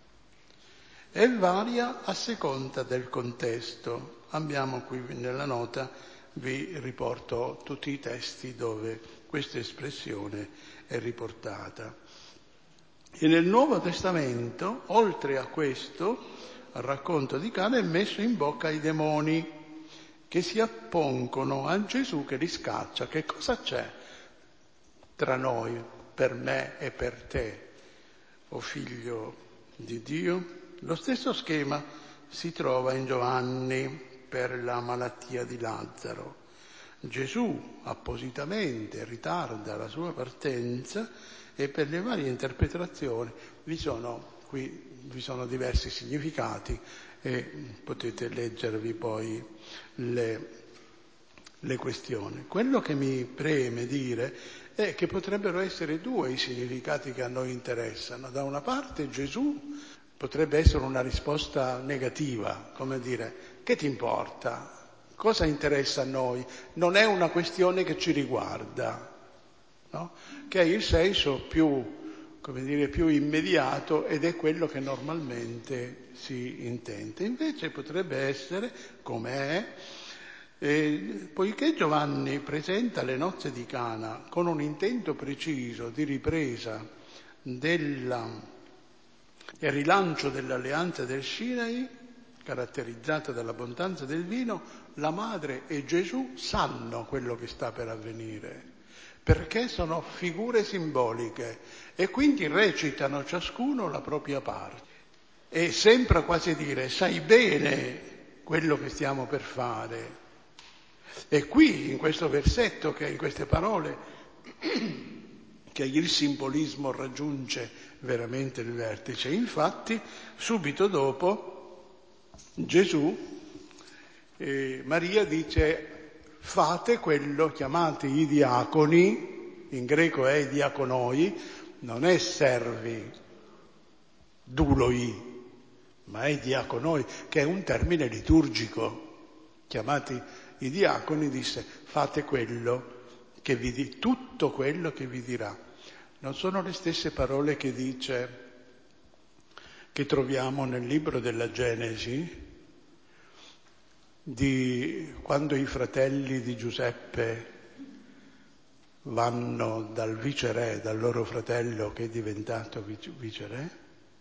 e varia a seconda del contesto. Abbiamo qui nella nota, vi riporto tutti i testi dove questa espressione è riportata. E nel Nuovo Testamento, oltre a questo, al racconto di Cana, è messo in bocca ai demoni che si appongono a Gesù che li scaccia. Che cosa c'è tra noi, per me e per te, o figlio di Dio? Lo stesso schema si trova in Giovanni per la malattia di Lazzaro. Gesù appositamente ritarda la sua partenza e per le varie interpretazioni vi sono qui vi sono diversi significati e potete leggervi poi le, le questioni. Quello che mi preme dire è che potrebbero essere due i significati che a noi interessano. Da una parte Gesù potrebbe essere una risposta negativa, come dire, che ti importa? Cosa interessa a noi? Non è una questione che ci riguarda, no? Che è il senso più, come dire, più immediato ed è quello che normalmente si intende. Invece potrebbe essere, come è, eh, poiché Giovanni presenta le nozze di Cana con un intento preciso di ripresa della, e rilancio dell'alleanza del Sinai, caratterizzata dall'abbondanza del vino, la madre e Gesù sanno quello che sta per avvenire, perché sono figure simboliche e quindi recitano ciascuno la propria parte. E sembra quasi dire, sai bene quello che stiamo per fare. E qui, in questo versetto, che in queste parole, che il simbolismo raggiunge veramente il vertice. Infatti, subito dopo, Gesù, eh, Maria dice, fate quello, chiamate i diaconi, in greco è diaconoi, non è servi, duloi, ma è diaconoi, che è un termine liturgico. Chiamati i diaconi, disse, fate quello che vi di, tutto quello che vi dirà. Non sono le stesse parole che dice, che troviamo nel libro della Genesi, di quando i fratelli di Giuseppe vanno dal viceré, dal loro fratello che è diventato viceré,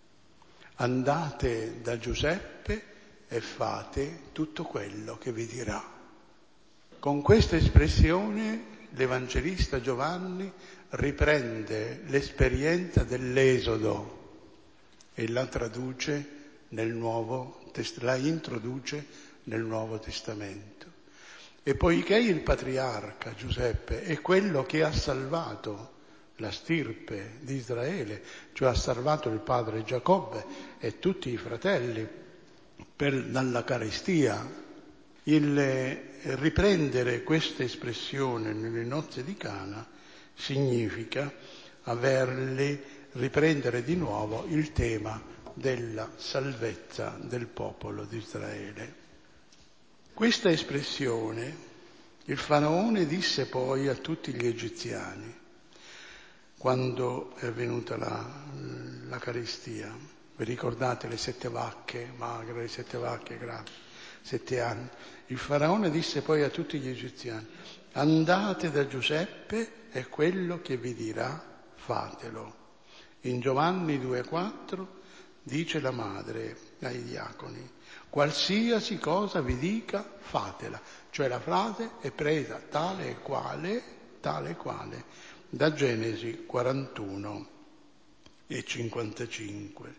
andate da Giuseppe e fate tutto quello che vi dirà. Con questa espressione l'Evangelista Giovanni riprende l'esperienza dell'Esodo e la traduce nel Nuovo Testamento, la introduce nel Nuovo Testamento. E poiché il patriarca Giuseppe è quello che ha salvato la stirpe di Israele, cioè ha salvato il padre Giacobbe e tutti i fratelli per, dalla carestia, il riprendere questa espressione nelle nozze di Cana significa averli riprendere di nuovo il tema della salvezza del popolo di Israele. Questa espressione il faraone disse poi a tutti gli egiziani quando è avvenuta la, la carestia. Vi ricordate le sette vacche magre, le sette vacche grasse, sette anni? Il faraone disse poi a tutti gli egiziani, andate da Giuseppe e quello che vi dirà fatelo. In Giovanni due quattro dice la madre ai diaconi, qualsiasi cosa vi dica fatela, cioè la frase è presa tale e quale, tale e quale, da Genesi quarantuno e cinquantacinque.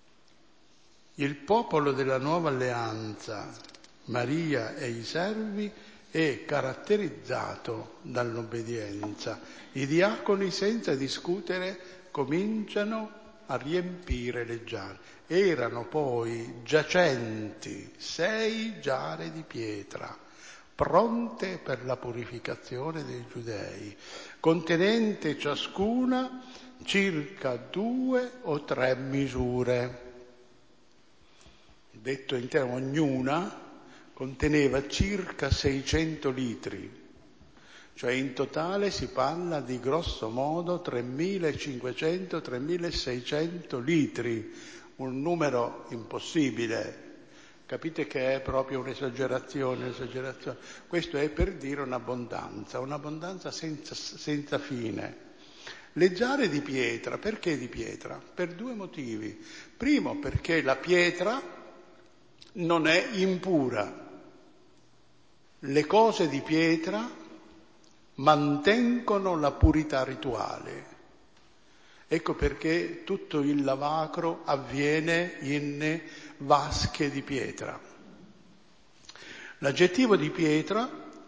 Il popolo della nuova alleanza, Maria e i servi, è caratterizzato dall'obbedienza. I diaconi, senza discutere, cominciano a riempire le giare. Erano poi giacenti sei giare di pietra, pronte per la purificazione dei giudei, contenente ciascuna circa due o tre misure. Detto intero, ognuna conteneva circa seicento litri, cioè in totale si parla di grosso modo tremilacinquecento tremilaseicento litri, un numero impossibile. Capite che è proprio un'esagerazione, esagerazione. Questo è per dire un'abbondanza, un'abbondanza senza, senza fine. Le giare di pietra, perché di pietra? Per due motivi. Primo, perché la pietra non è impura. Le cose di pietra mantengono la purità rituale. Ecco perché tutto il lavacro avviene in vasche di pietra. L'aggettivo di pietra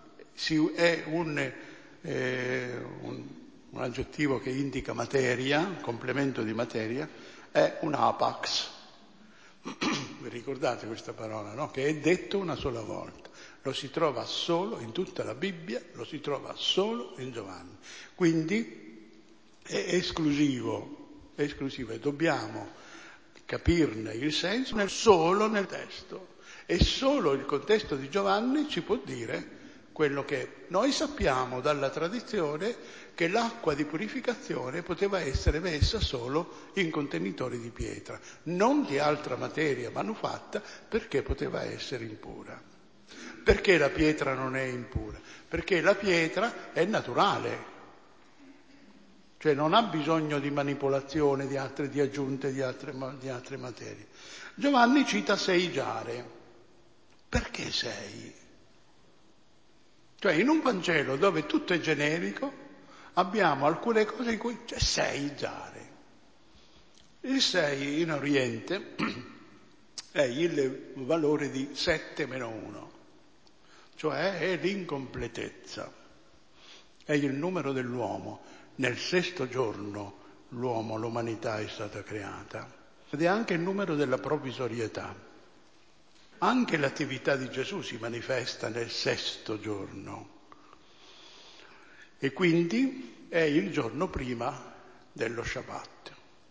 è un, eh, un, un aggettivo che indica materia, un complemento di materia, è un apax. Vi ricordate questa parola, no? Che è detto una sola volta. Lo si trova solo in tutta la Bibbia, lo si trova solo in Giovanni. Quindi è esclusivo, è esclusivo e dobbiamo capirne il senso nel, solo nel testo. E solo il contesto di Giovanni ci può dire quello che noi sappiamo dalla tradizione, che l'acqua di purificazione poteva essere messa solo in contenitori di pietra, non di altra materia manufatta, perché poteva essere impura. Perché la pietra non è impura? Perché la pietra è naturale, cioè non ha bisogno di manipolazione, di altre, di aggiunte di altre, di altre materie. Giovanni cita sei giare. Perché sei? Cioè in un Vangelo dove tutto è generico abbiamo alcune cose in cui c'è sei giare. Il sei in Oriente è il valore di sette meno uno, cioè è l'incompletezza, è il numero dell'uomo. Nel sesto giorno l'uomo, l'umanità è stata creata ed è anche il numero della provvisorietà. Anche l'attività di Gesù si manifesta nel sesto giorno e quindi è il giorno prima dello Shabbat.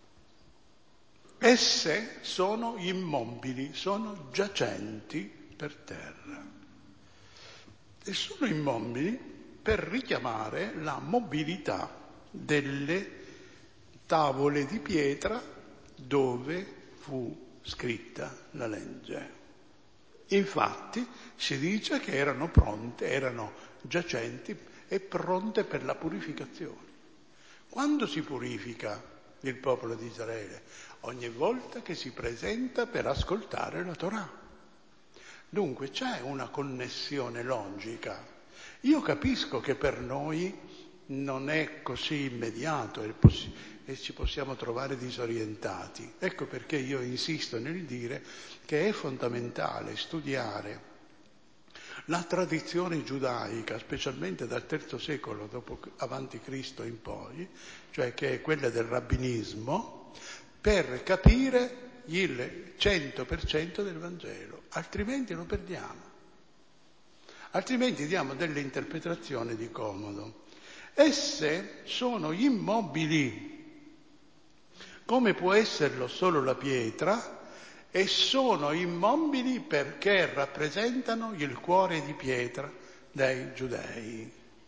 Esse sono immobili, sono giacenti per terra e sono immobili per richiamare la mobilità delle tavole di pietra dove fu scritta la legge. Infatti si dice che erano pronte, erano giacenti e pronte per la purificazione. Quando si purifica il popolo di Israele? Ogni volta che si presenta per ascoltare la Torah. Dunque c'è una connessione logica. Io capisco che per noi non è così immediato e, poss- e ci possiamo trovare disorientati. Ecco perché io insisto nel dire che è fondamentale studiare la tradizione giudaica, specialmente dal terzo secolo dopo, avanti Cristo in poi, cioè che è quella del rabbinismo, per capire il cento per cento del Vangelo, altrimenti lo perdiamo. Altrimenti diamo delle interpretazioni di comodo. Esse sono immobili, come può esserlo solo la pietra, e sono immobili perché rappresentano il cuore di pietra dei giudei.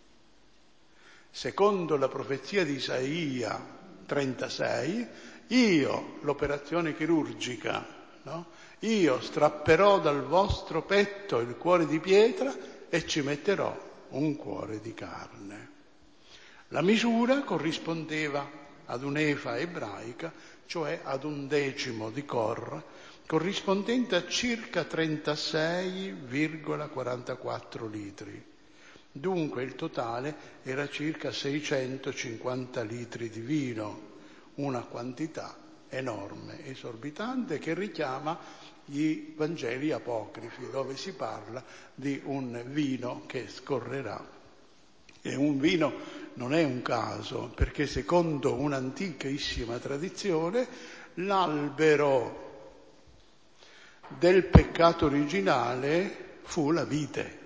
Secondo la profezia di Isaia trentasei, io, l'operazione chirurgica, no? Io strapperò dal vostro petto il cuore di pietra e ci metterò un cuore di carne. La misura corrispondeva ad un'efa ebraica, cioè ad un decimo di cor, corrispondente a circa trentasei virgola quarantaquattro litri. Dunque il totale era circa seicentocinquanta litri di vino, una quantità enorme, esorbitante, che richiama gli Vangeli apocrifi, dove si parla di un vino che scorrerà. E un vino non è un caso, perché secondo un'antichissima tradizione l'albero del peccato originale fu la vite.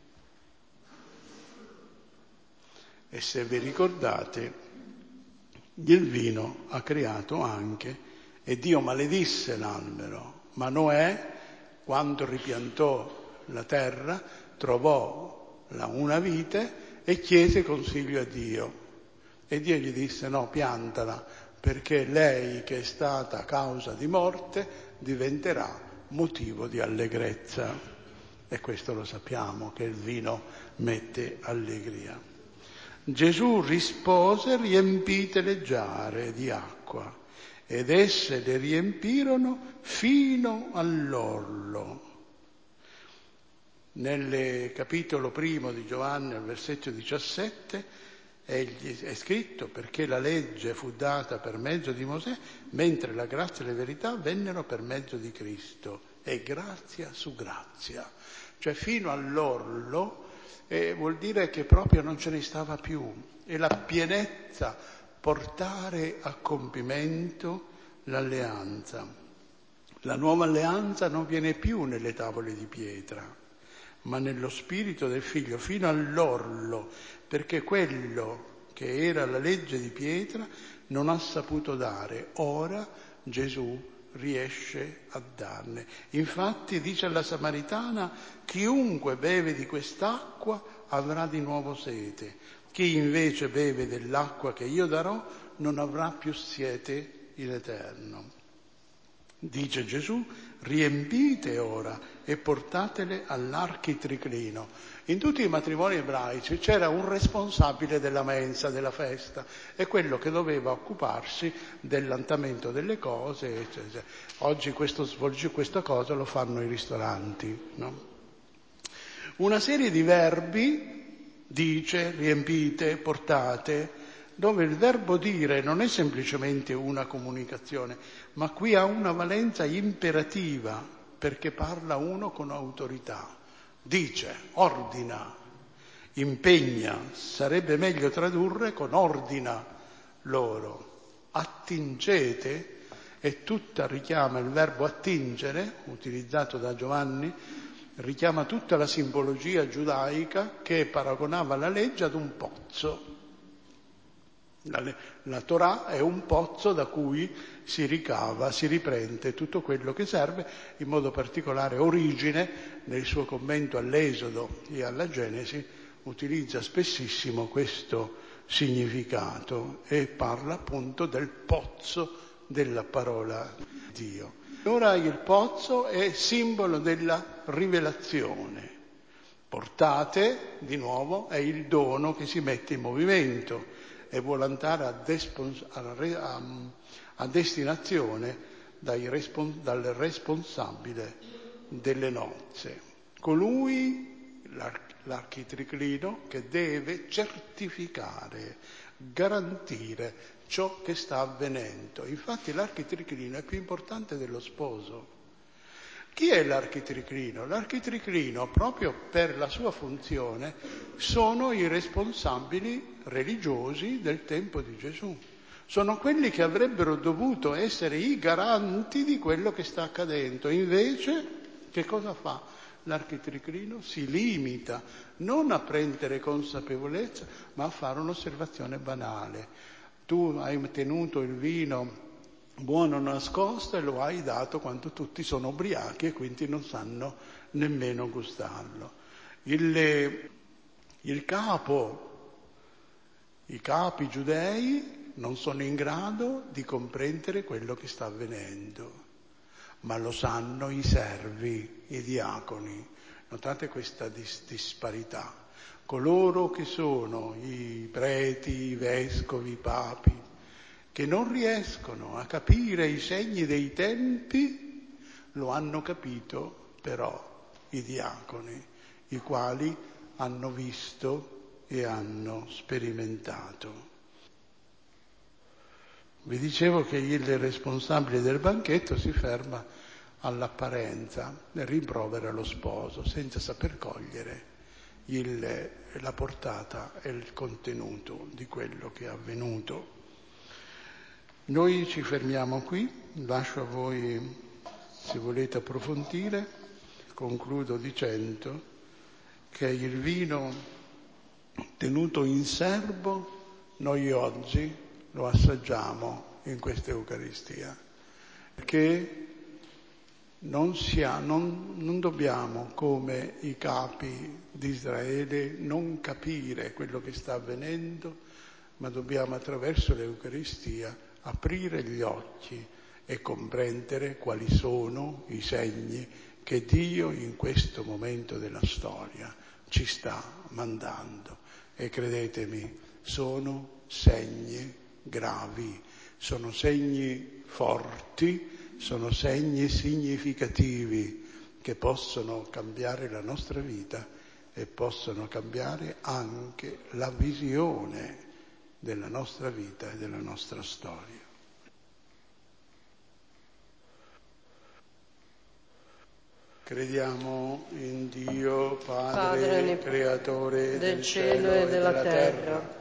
E se vi ricordate, il vino ha creato anche, e Dio maledisse l'albero, ma Noè, quando ripiantò la terra, trovò la una vite e chiese consiglio a Dio. E Dio gli disse: no, piantala, perché lei che è stata causa di morte diventerà motivo di allegrezza. E questo lo sappiamo, che il vino mette allegria. Gesù rispose: riempite le giare di acqua. Ed esse le riempirono fino all'orlo. Nel capitolo primo di Giovanni, al versetto diciassette, è, è scritto: perché la legge fu data per mezzo di Mosè, mentre la grazia e la verità vennero per mezzo di Cristo. E grazia su grazia. Cioè fino all'orlo eh, vuol dire che proprio non ce ne stava più. E la pienezza, portare a compimento l'alleanza. La nuova alleanza non viene più nelle tavole di pietra, ma nello spirito del Figlio, fino all'orlo, perché quello che era la legge di pietra non ha saputo dare. Ora Gesù riesce a darne. Infatti dice alla Samaritana: chiunque beve di quest'acqua avrà di nuovo sete. Chi invece beve dell'acqua che io darò non avrà più sete in eterno. Dice Gesù: riempite ora e portatele all'architriclino. In tutti i matrimoni ebraici c'era un responsabile della mensa, della festa, e quello che doveva occuparsi dell'andamento delle cose, eccetera. Oggi questo, questa cosa lo fanno i ristoranti, no? Una serie di verbi dice: riempite, portate, dove il verbo dire non è semplicemente una comunicazione, ma qui ha una valenza imperativa, perché parla uno con autorità. Dice, ordina, impegna, sarebbe meglio tradurre con ordina loro. Attingete, e tutta richiama il verbo attingere, utilizzato da Giovanni, richiama tutta la simbologia giudaica che paragonava la legge ad un pozzo. La, la Torah è un pozzo da cui si ricava, si riprende tutto quello che serve, in modo particolare Origine, nel suo commento all'Esodo e alla Genesi, utilizza spessissimo questo significato e parla appunto del pozzo della parola di Dio. Ora il pozzo è simbolo della rivelazione. Portate, di nuovo, è il dono che si mette in movimento e vuole andare a, despons- a, a, a destinazione dai respons- dal responsabile delle nozze. Colui, l'arch- l'architriclino, che deve certificare, garantire ciò che sta avvenendo. Infatti l'architriclino è più importante dello sposo. Chi è l'architriclino? L'architriclino, proprio per la sua funzione, sono i responsabili religiosi del tempo di Gesù. Sono quelli che avrebbero dovuto essere i garanti di quello che sta accadendo. Invece, che cosa fa l'architriclino? Si limita non a prendere consapevolezza, ma a fare un'osservazione banale. Tu hai tenuto il vino buono nascosto e lo hai dato quando tutti sono ubriachi e quindi non sanno nemmeno gustarlo. Il, il capo, i capi giudei non sono in grado di comprendere quello che sta avvenendo, ma lo sanno i servi, i diaconi. Notate questa dis- disparità. Coloro che sono i preti, i vescovi, i papi, che non riescono a capire i segni dei tempi, lo hanno capito però i diaconi, i quali hanno visto e hanno sperimentato. Vi dicevo che il responsabile del banchetto si ferma all'apparenza e rimprovera lo sposo senza saper cogliere il, la portata e il contenuto di quello che è avvenuto. Noi ci fermiamo qui, lascio a voi se volete approfondire. Concludo dicendo che il vino tenuto in serbo noi oggi lo assaggiamo in questa Eucaristia, perché Non, sia, non, non dobbiamo, come i capi di Israele, non capire quello che sta avvenendo, ma dobbiamo attraverso l'Eucaristia aprire gli occhi e comprendere quali sono i segni che Dio in questo momento della storia ci sta mandando. E credetemi, sono segni gravi, sono segni forti, sono segni significativi che possono cambiare la nostra vita e possono cambiare anche la visione della nostra vita e della nostra storia. Crediamo in Dio, Padre, Padre creatore del, del cielo e della, della terra,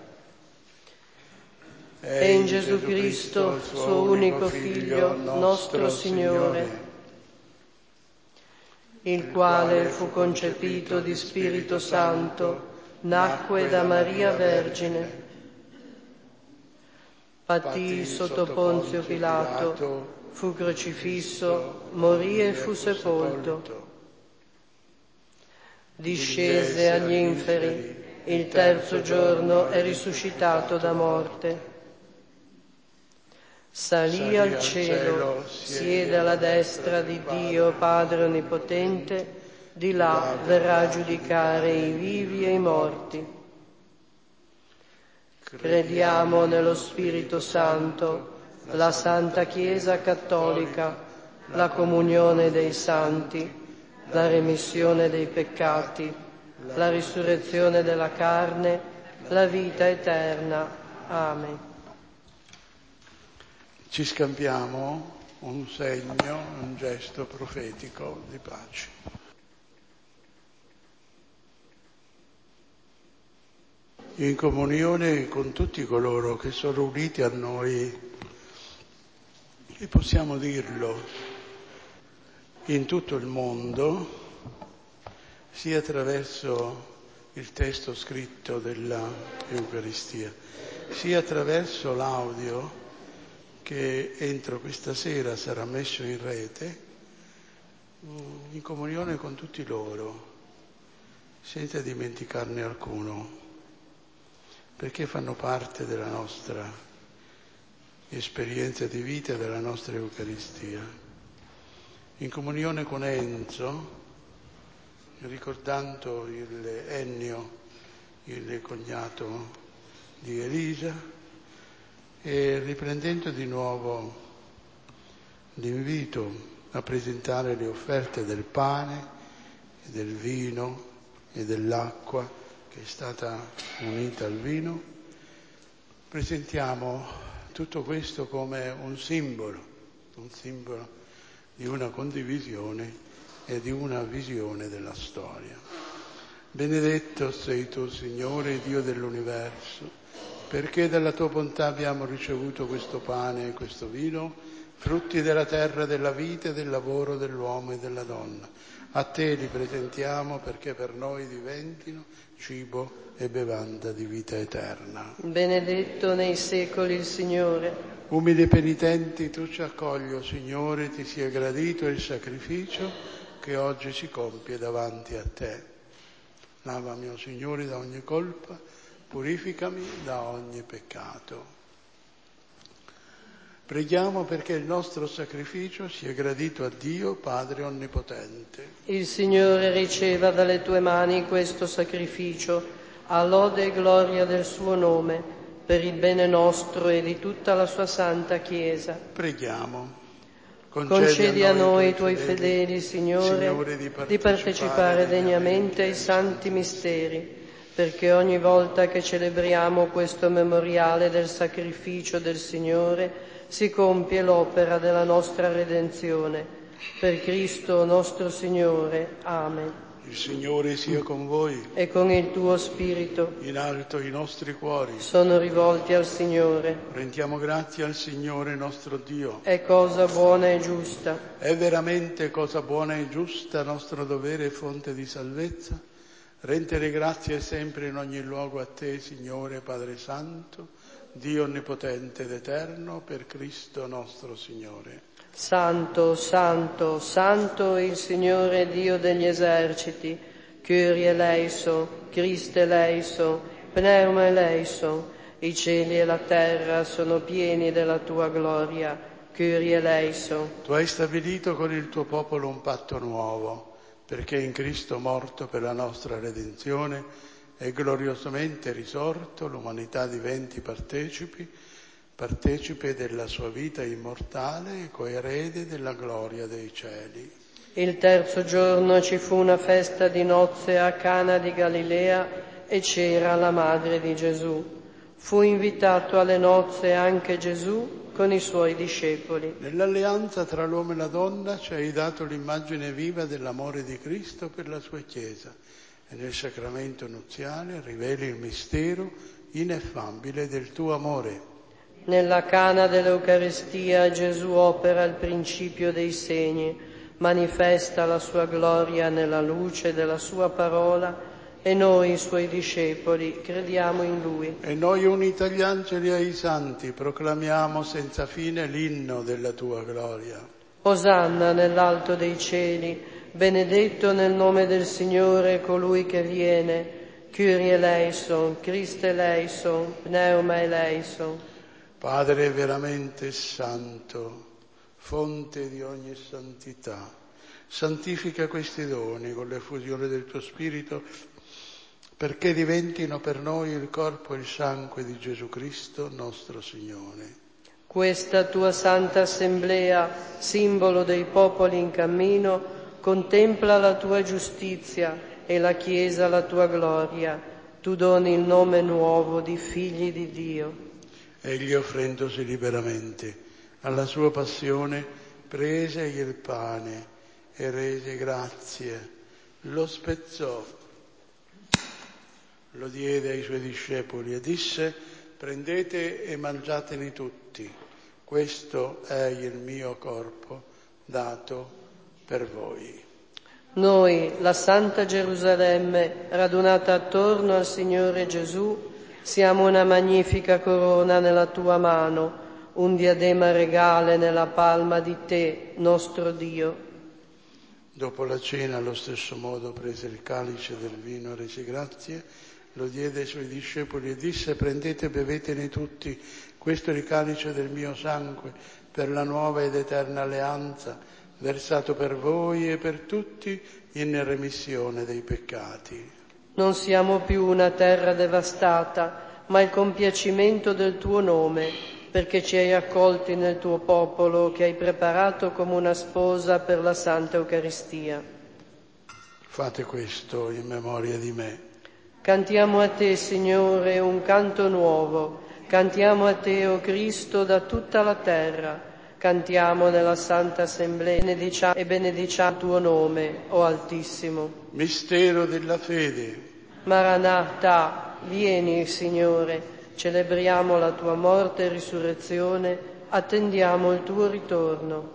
e in Gesù Cristo, suo unico Figlio, nostro Signore, il quale fu concepito di Spirito Santo, nacque da Maria Vergine, patì sotto Ponzio Pilato, fu crocifisso, morì e fu sepolto, discese agli inferi, il terzo giorno è risuscitato da morte, salì al cielo, siede alla destra di Dio Padre Onnipotente, di là verrà a giudicare i vivi e i morti. Crediamo nello Spirito Santo, la Santa Chiesa Cattolica, la comunione dei santi, la remissione dei peccati, la risurrezione della carne, la vita eterna. Amen. Ci scambiamo un segno, un gesto profetico di pace. In comunione con tutti coloro che sono uniti a noi, e possiamo dirlo, in tutto il mondo, sia attraverso il testo scritto della Eucaristia, sia attraverso l'audio che entro questa sera sarà messo in rete, in comunione con tutti loro, senza dimenticarne alcuno, perché fanno parte della nostra esperienza di vita e della nostra Eucaristia. In comunione con Enzo, ricordando il Ennio, il cognato di Elisa, e riprendendo di nuovo l'invito a presentare le offerte del pane, e del vino e dell'acqua che è stata unita al vino, presentiamo tutto questo come un simbolo, un simbolo di una condivisione e di una visione della storia. Benedetto sei tu, Signore, Dio dell'universo, perché dalla tua bontà abbiamo ricevuto questo pane e questo vino, frutti della terra, della vita e del lavoro dell'uomo e della donna. A te li presentiamo perché per noi diventino cibo e bevanda di vita eterna. Benedetto nei secoli il Signore. Umili penitenti, tu ci accogli, o Signore, ti sia gradito il sacrificio che oggi si compie davanti a te. Lavami, o Signore, da ogni colpa, purificami da ogni peccato. Preghiamo perché il nostro sacrificio sia gradito a Dio, Padre Onnipotente. Il Signore riceva dalle tue mani questo sacrificio, a lode e gloria del suo nome, per il bene nostro e di tutta la sua santa Chiesa. Preghiamo. Concedi, Concedi a noi, i tuoi fedeli, fedeli Signore, Signore di, partecipare di partecipare degnamente ai santi misteri, perché ogni volta che celebriamo questo memoriale del sacrificio del Signore si compie l'opera della nostra redenzione. Per Cristo nostro Signore. Amen. Il Signore sia con voi. E con il tuo spirito. In alto i nostri cuori sono rivolti al Signore. Rendiamo grazie al Signore nostro Dio. È cosa buona e giusta. È veramente cosa buona e giusta, nostro dovere e fonte di salvezza, rendere grazie sempre in ogni luogo a te, Signore Padre Santo, Dio onnipotente ed eterno, per Cristo nostro Signore. Santo, santo, santo il Signore Dio degli eserciti, Kyrie eleison, Christe eleison, Pneuma eleison, i cieli e la terra sono pieni della tua gloria, Kyrie eleison. Tu hai stabilito con il tuo popolo un patto nuovo, perché in Cristo morto per la nostra redenzione e gloriosamente risorto l'umanità diventi partecipi, partecipe della sua vita immortale e coerede della gloria dei cieli. Il terzo giorno ci fu una festa di nozze a Cana di Galilea e c'era la madre di Gesù. Fu invitato alle nozze anche Gesù con i suoi discepoli. Nell'alleanza tra l'uomo e la donna ci hai dato l'immagine viva dell'amore di Cristo per la sua Chiesa e nel sacramento nuziale riveli il mistero ineffabile del tuo amore. Nella Cana dell'Eucaristia Gesù opera il principio dei segni, manifesta la sua gloria nella luce della sua parola e noi, suoi discepoli, crediamo in Lui. E noi, uniti agli angeli e ai santi, proclamiamo senza fine l'inno della tua gloria. Osanna nell'alto dei cieli, benedetto nel nome del Signore colui che viene, Kyrie eleison, Christe eleison, Pneuma eleison. Padre veramente santo, fonte di ogni santità, santifica questi doni con l'effusione del tuo Spirito, perché diventino per noi il corpo e il sangue di Gesù Cristo, nostro Signore. Questa tua santa assemblea, simbolo dei popoli in cammino, contempla la tua giustizia e la Chiesa la tua gloria. Tu doni il nome nuovo di figli di Dio. Egli, offrendosi liberamente alla sua passione, prese il pane e rese grazie, lo spezzò, lo diede ai suoi discepoli e disse: prendete e mangiatene tutti, questo è il mio corpo dato per voi. Noi, la Santa Gerusalemme, radunata attorno al Signore Gesù, siamo una magnifica corona nella tua mano, un diadema regale nella palma di te, nostro Dio. Dopo la cena, allo stesso modo, prese il calice del vino, rese grazie, lo diede ai suoi discepoli e disse: prendete e bevetene tutti, questo è il calice del mio sangue, per la nuova ed eterna alleanza, versato per voi e per tutti in remissione dei peccati. Non siamo più una terra devastata, ma il compiacimento del tuo nome, perché ci hai accolti nel tuo popolo che hai preparato come una sposa per la Santa Eucaristia. Fate questo in memoria di me. Cantiamo a te, Signore, un canto nuovo. Cantiamo a te, o Cristo, da tutta la terra. Cantiamo nella Santa Assemblea benediciamo e benediciamo il tuo nome, o Altissimo. Mistero della fede. Maranatha, vieni, Signore. Celebriamo la tua morte e risurrezione, attendiamo il tuo ritorno.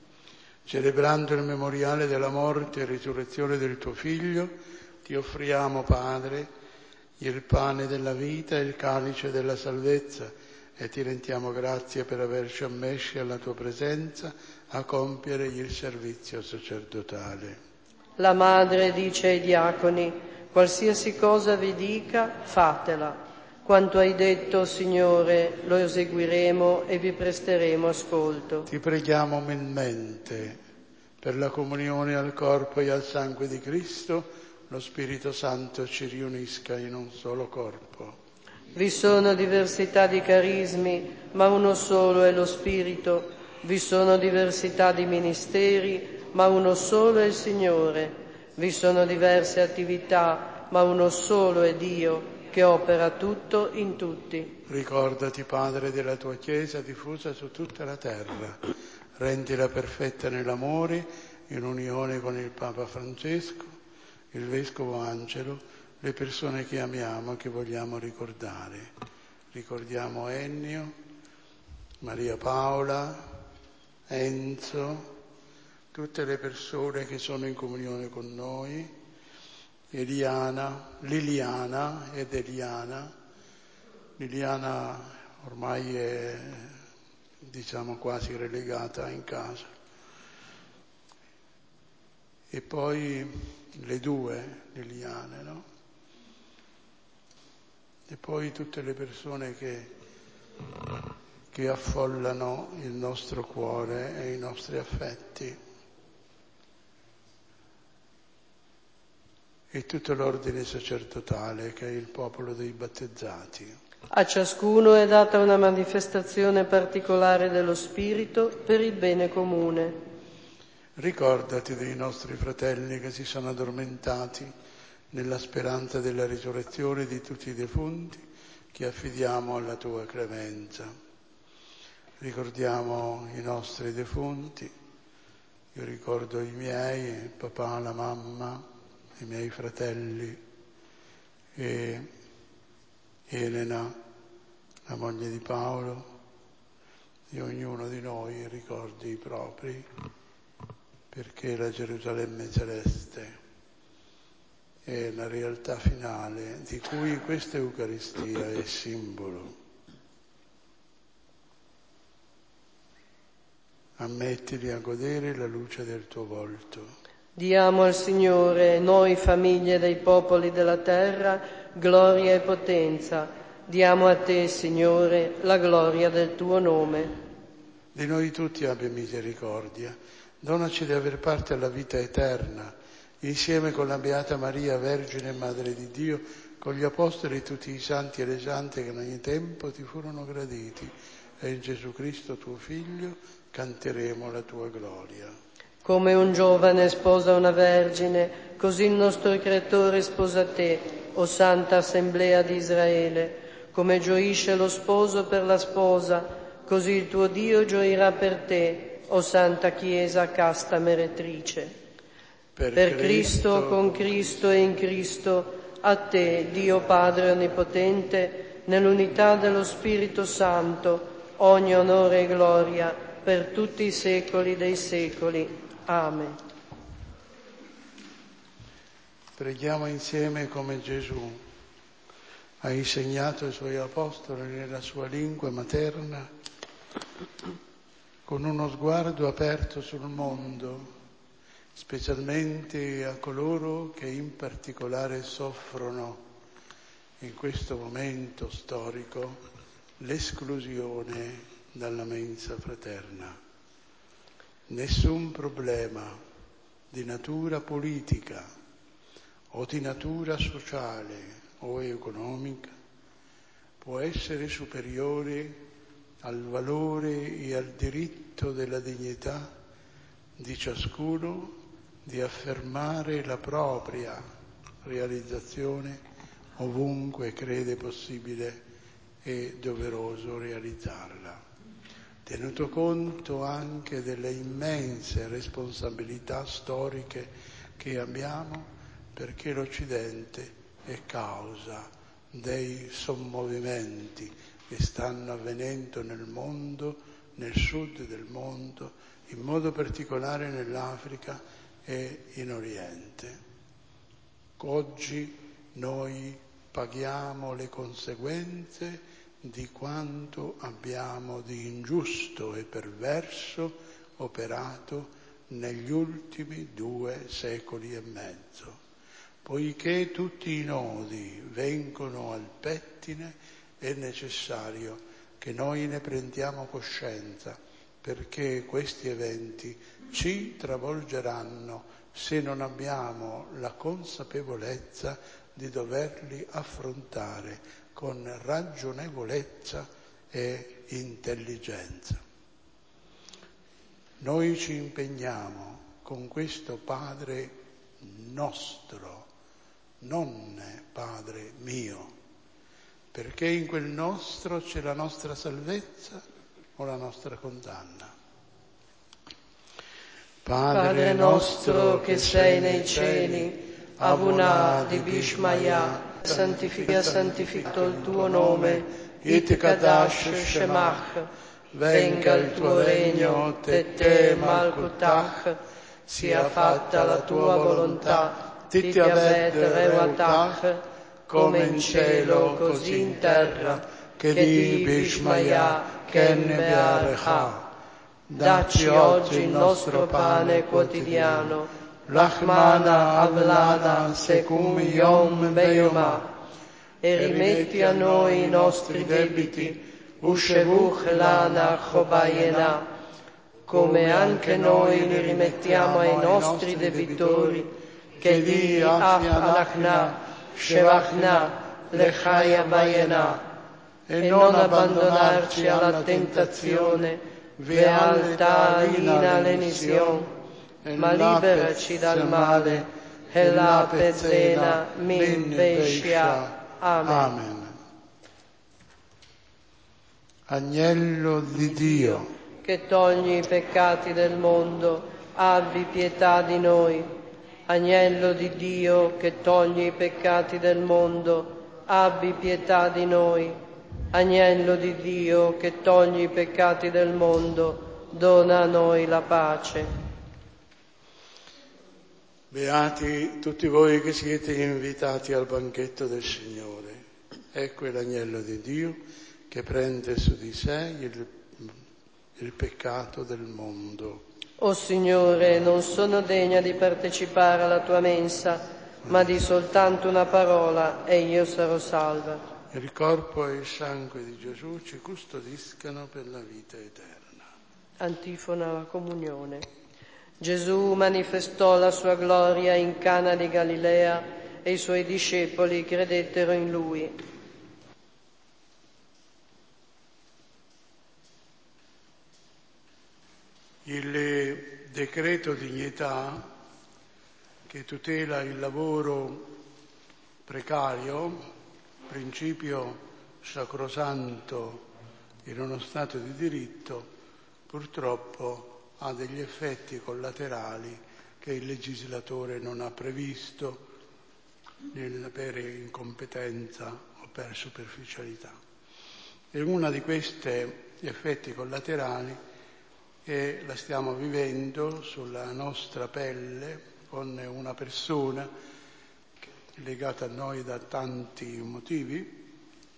Celebrando il memoriale della morte e risurrezione del tuo Figlio, ti offriamo, Padre, il pane della vita e il calice della salvezza e ti rendiamo grazie per averci ammessi alla tua presenza a compiere il servizio sacerdotale. La Madre dice ai diaconi: qualsiasi cosa vi dica, fatela. Quanto hai detto, Signore, lo eseguiremo e vi presteremo ascolto. Ti preghiamo umilmente per la comunione al corpo e al sangue di Cristo, lo Spirito Santo ci riunisca in un solo corpo. Vi sono diversità di carismi, ma uno solo è lo Spirito. Vi sono diversità di ministeri, ma uno solo è il Signore. Vi sono diverse attività, ma uno solo è Dio, che opera tutto in tutti. Ricordati, Padre, della tua Chiesa diffusa su tutta la terra. Rendila perfetta nell'amore, in unione con il Papa Francesco, il Vescovo Angelo, le persone che amiamo e che vogliamo ricordare. Ricordiamo Ennio, Maria Paola, Enzo, tutte le persone che sono in comunione con noi, Eliana, Liliana ed Eliana. Liliana ormai è diciamo quasi relegata in casa. E poi le due Liliane, no? E poi tutte le persone che, che affollano il nostro cuore e i nostri affetti. E tutto l'ordine sacerdotale che è il popolo dei battezzati. A ciascuno è data una manifestazione particolare dello Spirito per il bene comune. Ricordati dei nostri fratelli che si sono addormentati nella speranza della risurrezione di tutti i defunti, che affidiamo alla tua clemenza. Ricordiamo i nostri defunti, io ricordo i miei, il papà, la mamma, i miei fratelli e Elena, la moglie di Paolo, e ognuno di noi ricordi i propri, perché la Gerusalemme celeste è la realtà finale di cui questa Eucaristia è simbolo. Ammettili a godere la luce del tuo volto. Diamo al Signore, noi famiglie dei popoli della terra, gloria e potenza. Diamo a te, Signore, la gloria del tuo nome. Di noi tutti abbia misericordia. Donaci di aver parte alla vita eterna, insieme con la Beata Maria, Vergine e Madre di Dio, con gli Apostoli e tutti i santi e le sante che in ogni tempo ti furono graditi, e in Gesù Cristo tuo Figlio canteremo la tua gloria. Come un giovane sposa una vergine, così il nostro Creatore sposa te, o Santa Assemblea di Israele. Come gioisce lo sposo per la sposa, così il tuo Dio gioirà per te, o Santa Chiesa casta meretrice. Per, per Cristo, Cristo, con Cristo e in Cristo, a te, Dio Padre Onnipotente, nell'unità dello Spirito Santo, ogni onore e gloria per tutti i secoli dei secoli. Amen. Preghiamo insieme come Gesù ha insegnato ai suoi apostoli nella sua lingua materna, con uno sguardo aperto sul mondo, specialmente a coloro che in particolare soffrono in questo momento storico l'esclusione dalla mensa fraterna. Nessun problema di natura politica o di natura sociale o economica può essere superiore al valore e al diritto della dignità di ciascuno di affermare la propria realizzazione ovunque crede possibile e doveroso realizzarla, tenuto conto anche delle immense responsabilità storiche che abbiamo, perché l'Occidente è causa dei sommovimenti che stanno avvenendo nel mondo, nel sud del mondo, in modo particolare nell'Africa e in Oriente. Oggi noi paghiamo le conseguenze di quanto abbiamo di ingiusto e perverso operato negli ultimi due secoli e mezzo, poiché tutti i nodi vengono al pettine, è necessario che noi ne prendiamo coscienza, perché questi eventi ci travolgeranno se non abbiamo la consapevolezza di doverli affrontare con ragionevolezza e intelligenza. Noi ci impegniamo con questo Padre nostro, non Padre mio, perché in quel nostro c'è la nostra salvezza o la nostra condanna. Padre nostro che sei nei cieli, Avunah di Bishmaya, santifica santificato il tuo nome, It Kadash Shemach, venga il tuo regno, Tete Malkutach, sia fatta la tua volontà, Titiaved Reuatach, come in cielo così in terra. Kedi Bishmaya Ken Bearecha. Dacci oggi il nostro pane quotidiano. Lachmana Avlana Secum Yom Beyoma. E rimetti a noi i nostri debiti, Ushevuch Lana Chobayena, come anche noi li rimettiamo ai nostri debitori, che di Af Anachna, Shevachna, Lechaya Bayena, e non abbandonarci alla tentazione, Ve'alta Lina Lenision, ma liberaci dal male, e la pezzena min Beishia. Amen. Amen. Agnello di Dio, che togli i peccati del mondo, abbi pietà di noi. Agnello di Dio, che togli i peccati del mondo, abbi pietà di noi. Agnello di Dio, che togli i peccati del mondo, dona a noi la pace. Beati tutti voi che siete invitati al banchetto del Signore. Ecco l'agnello di Dio che prende su di sé il, il peccato del mondo. O Signore, non sono degna di partecipare alla tua mensa, ma di soltanto una parola e io sarò salva. Il corpo e il sangue di Gesù ci custodiscano per la vita eterna. Antifona alla comunione. Gesù manifestò la sua gloria in Cana di Galilea e i suoi discepoli credettero in lui. Il decreto dignità che tutela il lavoro precario, principio sacrosanto in uno Stato di diritto, purtroppo ha degli effetti collaterali che il legislatore non ha previsto per incompetenza o per superficialità. E uno di questi effetti collaterali e la stiamo vivendo sulla nostra pelle con una persona legata a noi da tanti motivi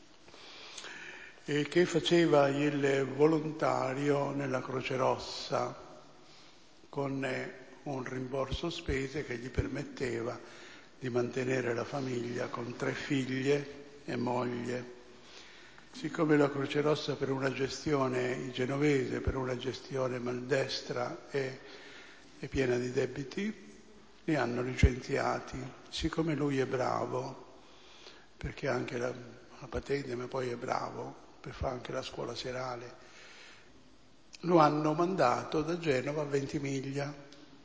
e che faceva il volontario nella Croce Rossa con un rimborso spese che gli permetteva di mantenere la famiglia con tre figlie e moglie. Siccome la Croce Rossa per una gestione genovese, per una gestione maldestra è, è piena di debiti, li hanno licenziati. Siccome lui è bravo, perché ha anche la, la patente, ma poi è bravo, per fare anche la scuola serale, lo hanno mandato da Genova a Ventimiglia.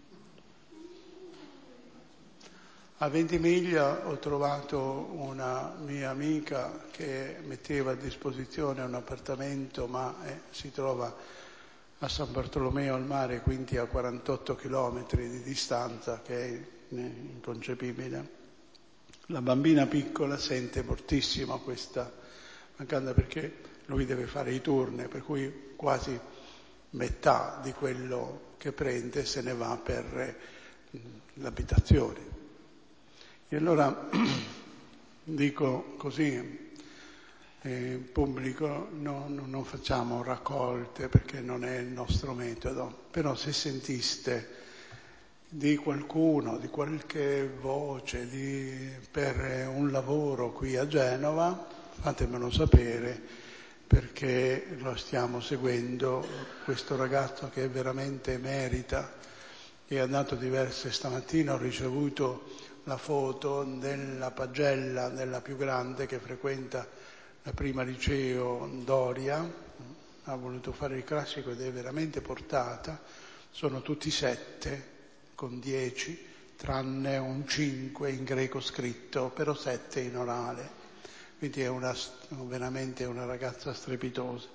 A Ventimiglia ho trovato una mia amica che metteva a disposizione un appartamento, ma eh, si trova a San Bartolomeo al mare, quindi a quarantotto chilometri di distanza, che è inconcepibile. La bambina piccola sente moltissimo questa mancanza perché lui deve fare i turni, per cui quasi metà di quello che prende se ne va per eh, l'abitazione. E allora dico così, eh, pubblico, no, no, non facciamo raccolte perché non è il nostro metodo, però se sentiste di qualcuno, di qualche voce di, per un lavoro qui a Genova, fatemelo sapere perché lo stiamo seguendo, questo ragazzo che veramente merita, è andato diverse stamattina, ho ricevuto la foto della pagella della più grande che frequenta la prima liceo Doria, ha voluto fare il classico ed è veramente portata, sono tutti sette con dieci, tranne un cinque in greco scritto, però sette in orale, quindi è una, veramente una ragazza strepitosa.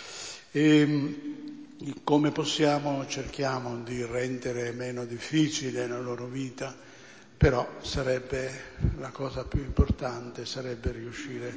E come possiamo cerchiamo di rendere meno difficile la loro vita, però sarebbe la cosa più importante, sarebbe riuscire.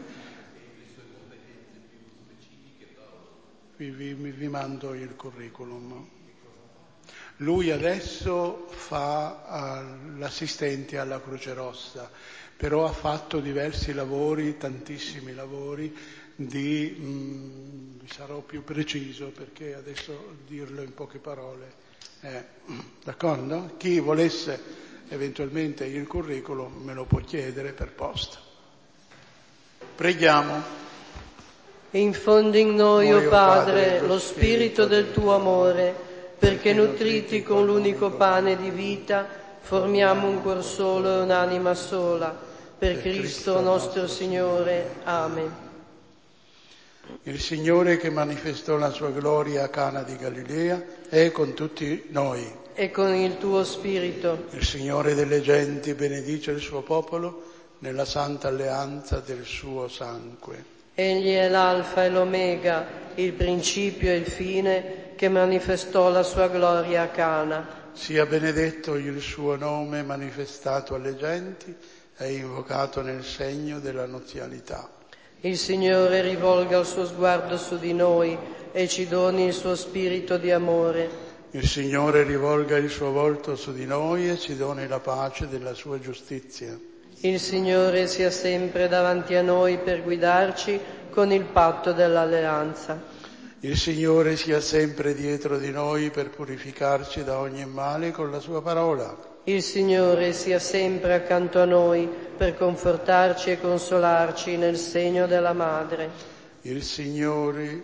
Vi, vi, vi mando il curriculum. Lui adesso fa uh, l'assistente alla Croce Rossa, però ha fatto diversi lavori, tantissimi lavori di, mh, sarò più preciso perché adesso dirlo in poche parole. Eh, d'accordo? Chi volesse eventualmente il curriculum me lo può chiedere per posta. Preghiamo. Infondi in noi, o Padre, lo spirito del tuo amore, perché nutriti con l'unico pane di vita, formiamo un cuor solo e un'anima sola. Per Cristo nostro Signore. Amen. Il Signore che manifestò la sua gloria a Cana di Galilea è con tutti noi. E con il tuo spirito. Il Signore delle genti benedice il suo popolo nella santa alleanza del suo sangue. Egli è l'alfa e l'omega, il principio e il fine, che manifestò la sua gloria a Cana. Sia benedetto il suo nome manifestato alle genti e invocato nel segno della nuzialità. Il Signore rivolga il suo sguardo su di noi e ci doni il suo spirito di amore. Il Signore rivolga il suo volto su di noi e ci doni la pace della sua giustizia. Il Signore sia sempre davanti a noi per guidarci con il patto dell'alleanza. Il Signore sia sempre dietro di noi per purificarci da ogni male con la sua parola. Il Signore sia sempre accanto a noi per confortarci e consolarci nel segno della Madre. Il Signore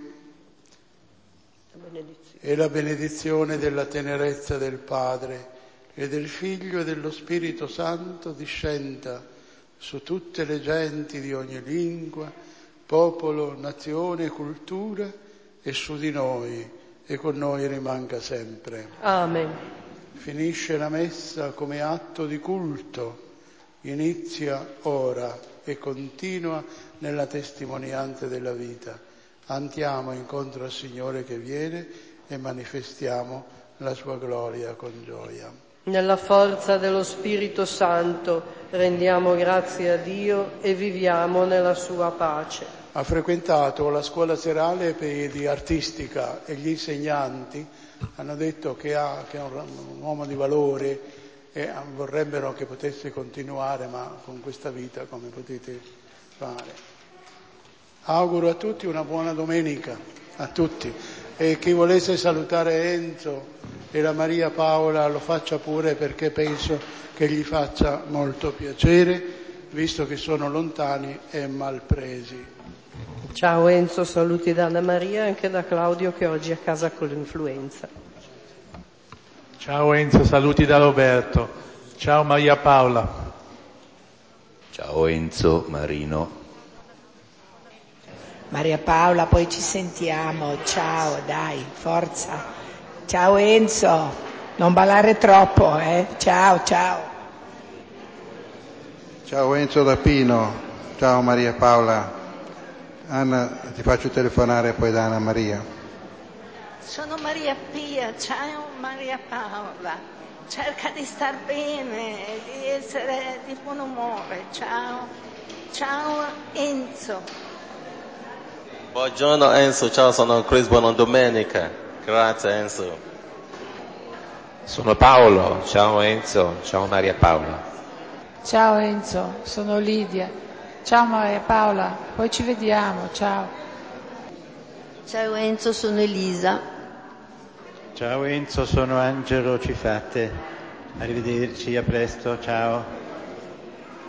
e la benedizione della tenerezza del Padre e del Figlio e dello Spirito Santo discenda su tutte le genti di ogni lingua, popolo, nazione, cultura e su di noi e con noi rimanga sempre. Amen. Finisce la messa come atto di culto, inizia ora e continua nella testimonianza della vita. Andiamo incontro al Signore che viene e manifestiamo la sua gloria con gioia. Nella forza dello Spirito Santo rendiamo grazie a Dio e viviamo nella sua pace. Ha frequentato la scuola serale di artistica e gli insegnanti hanno detto che, ha, che è un, un uomo di valore e vorrebbero che potesse continuare, ma con questa vita come potete fare. Auguro a tutti una buona domenica, a tutti. E chi volesse salutare Enzo e la Maria Paola lo faccia pure, perché penso che gli faccia molto piacere, visto che sono lontani e malpresi. Ciao Enzo, saluti da Anna Maria e anche da Claudio che oggi è a casa con l'influenza. Ciao Enzo, saluti da Roberto. Ciao Maria Paola. Ciao Enzo, Marino. Maria Paola, poi ci sentiamo. Ciao, dai, forza. Ciao Enzo, non ballare troppo, eh. Ciao, ciao. Ciao Enzo da Pino. Ciao Maria Paola. Anna, ti faccio telefonare poi da Anna Maria. Sono Maria Pia, ciao Maria Paola. Cerca di star bene, di essere di buon umore. Ciao. Ciao Enzo. Buongiorno Enzo, ciao, sono Chris, buona domenica. Grazie Enzo. Sono Paolo, ciao Enzo, ciao Maria Paola. Ciao Enzo, sono Lidia. Ciao Maria Paola, poi ci vediamo, ciao. Ciao Enzo, sono Elisa. Ciao Enzo, sono Angelo Cifate. Arrivederci, a presto, ciao.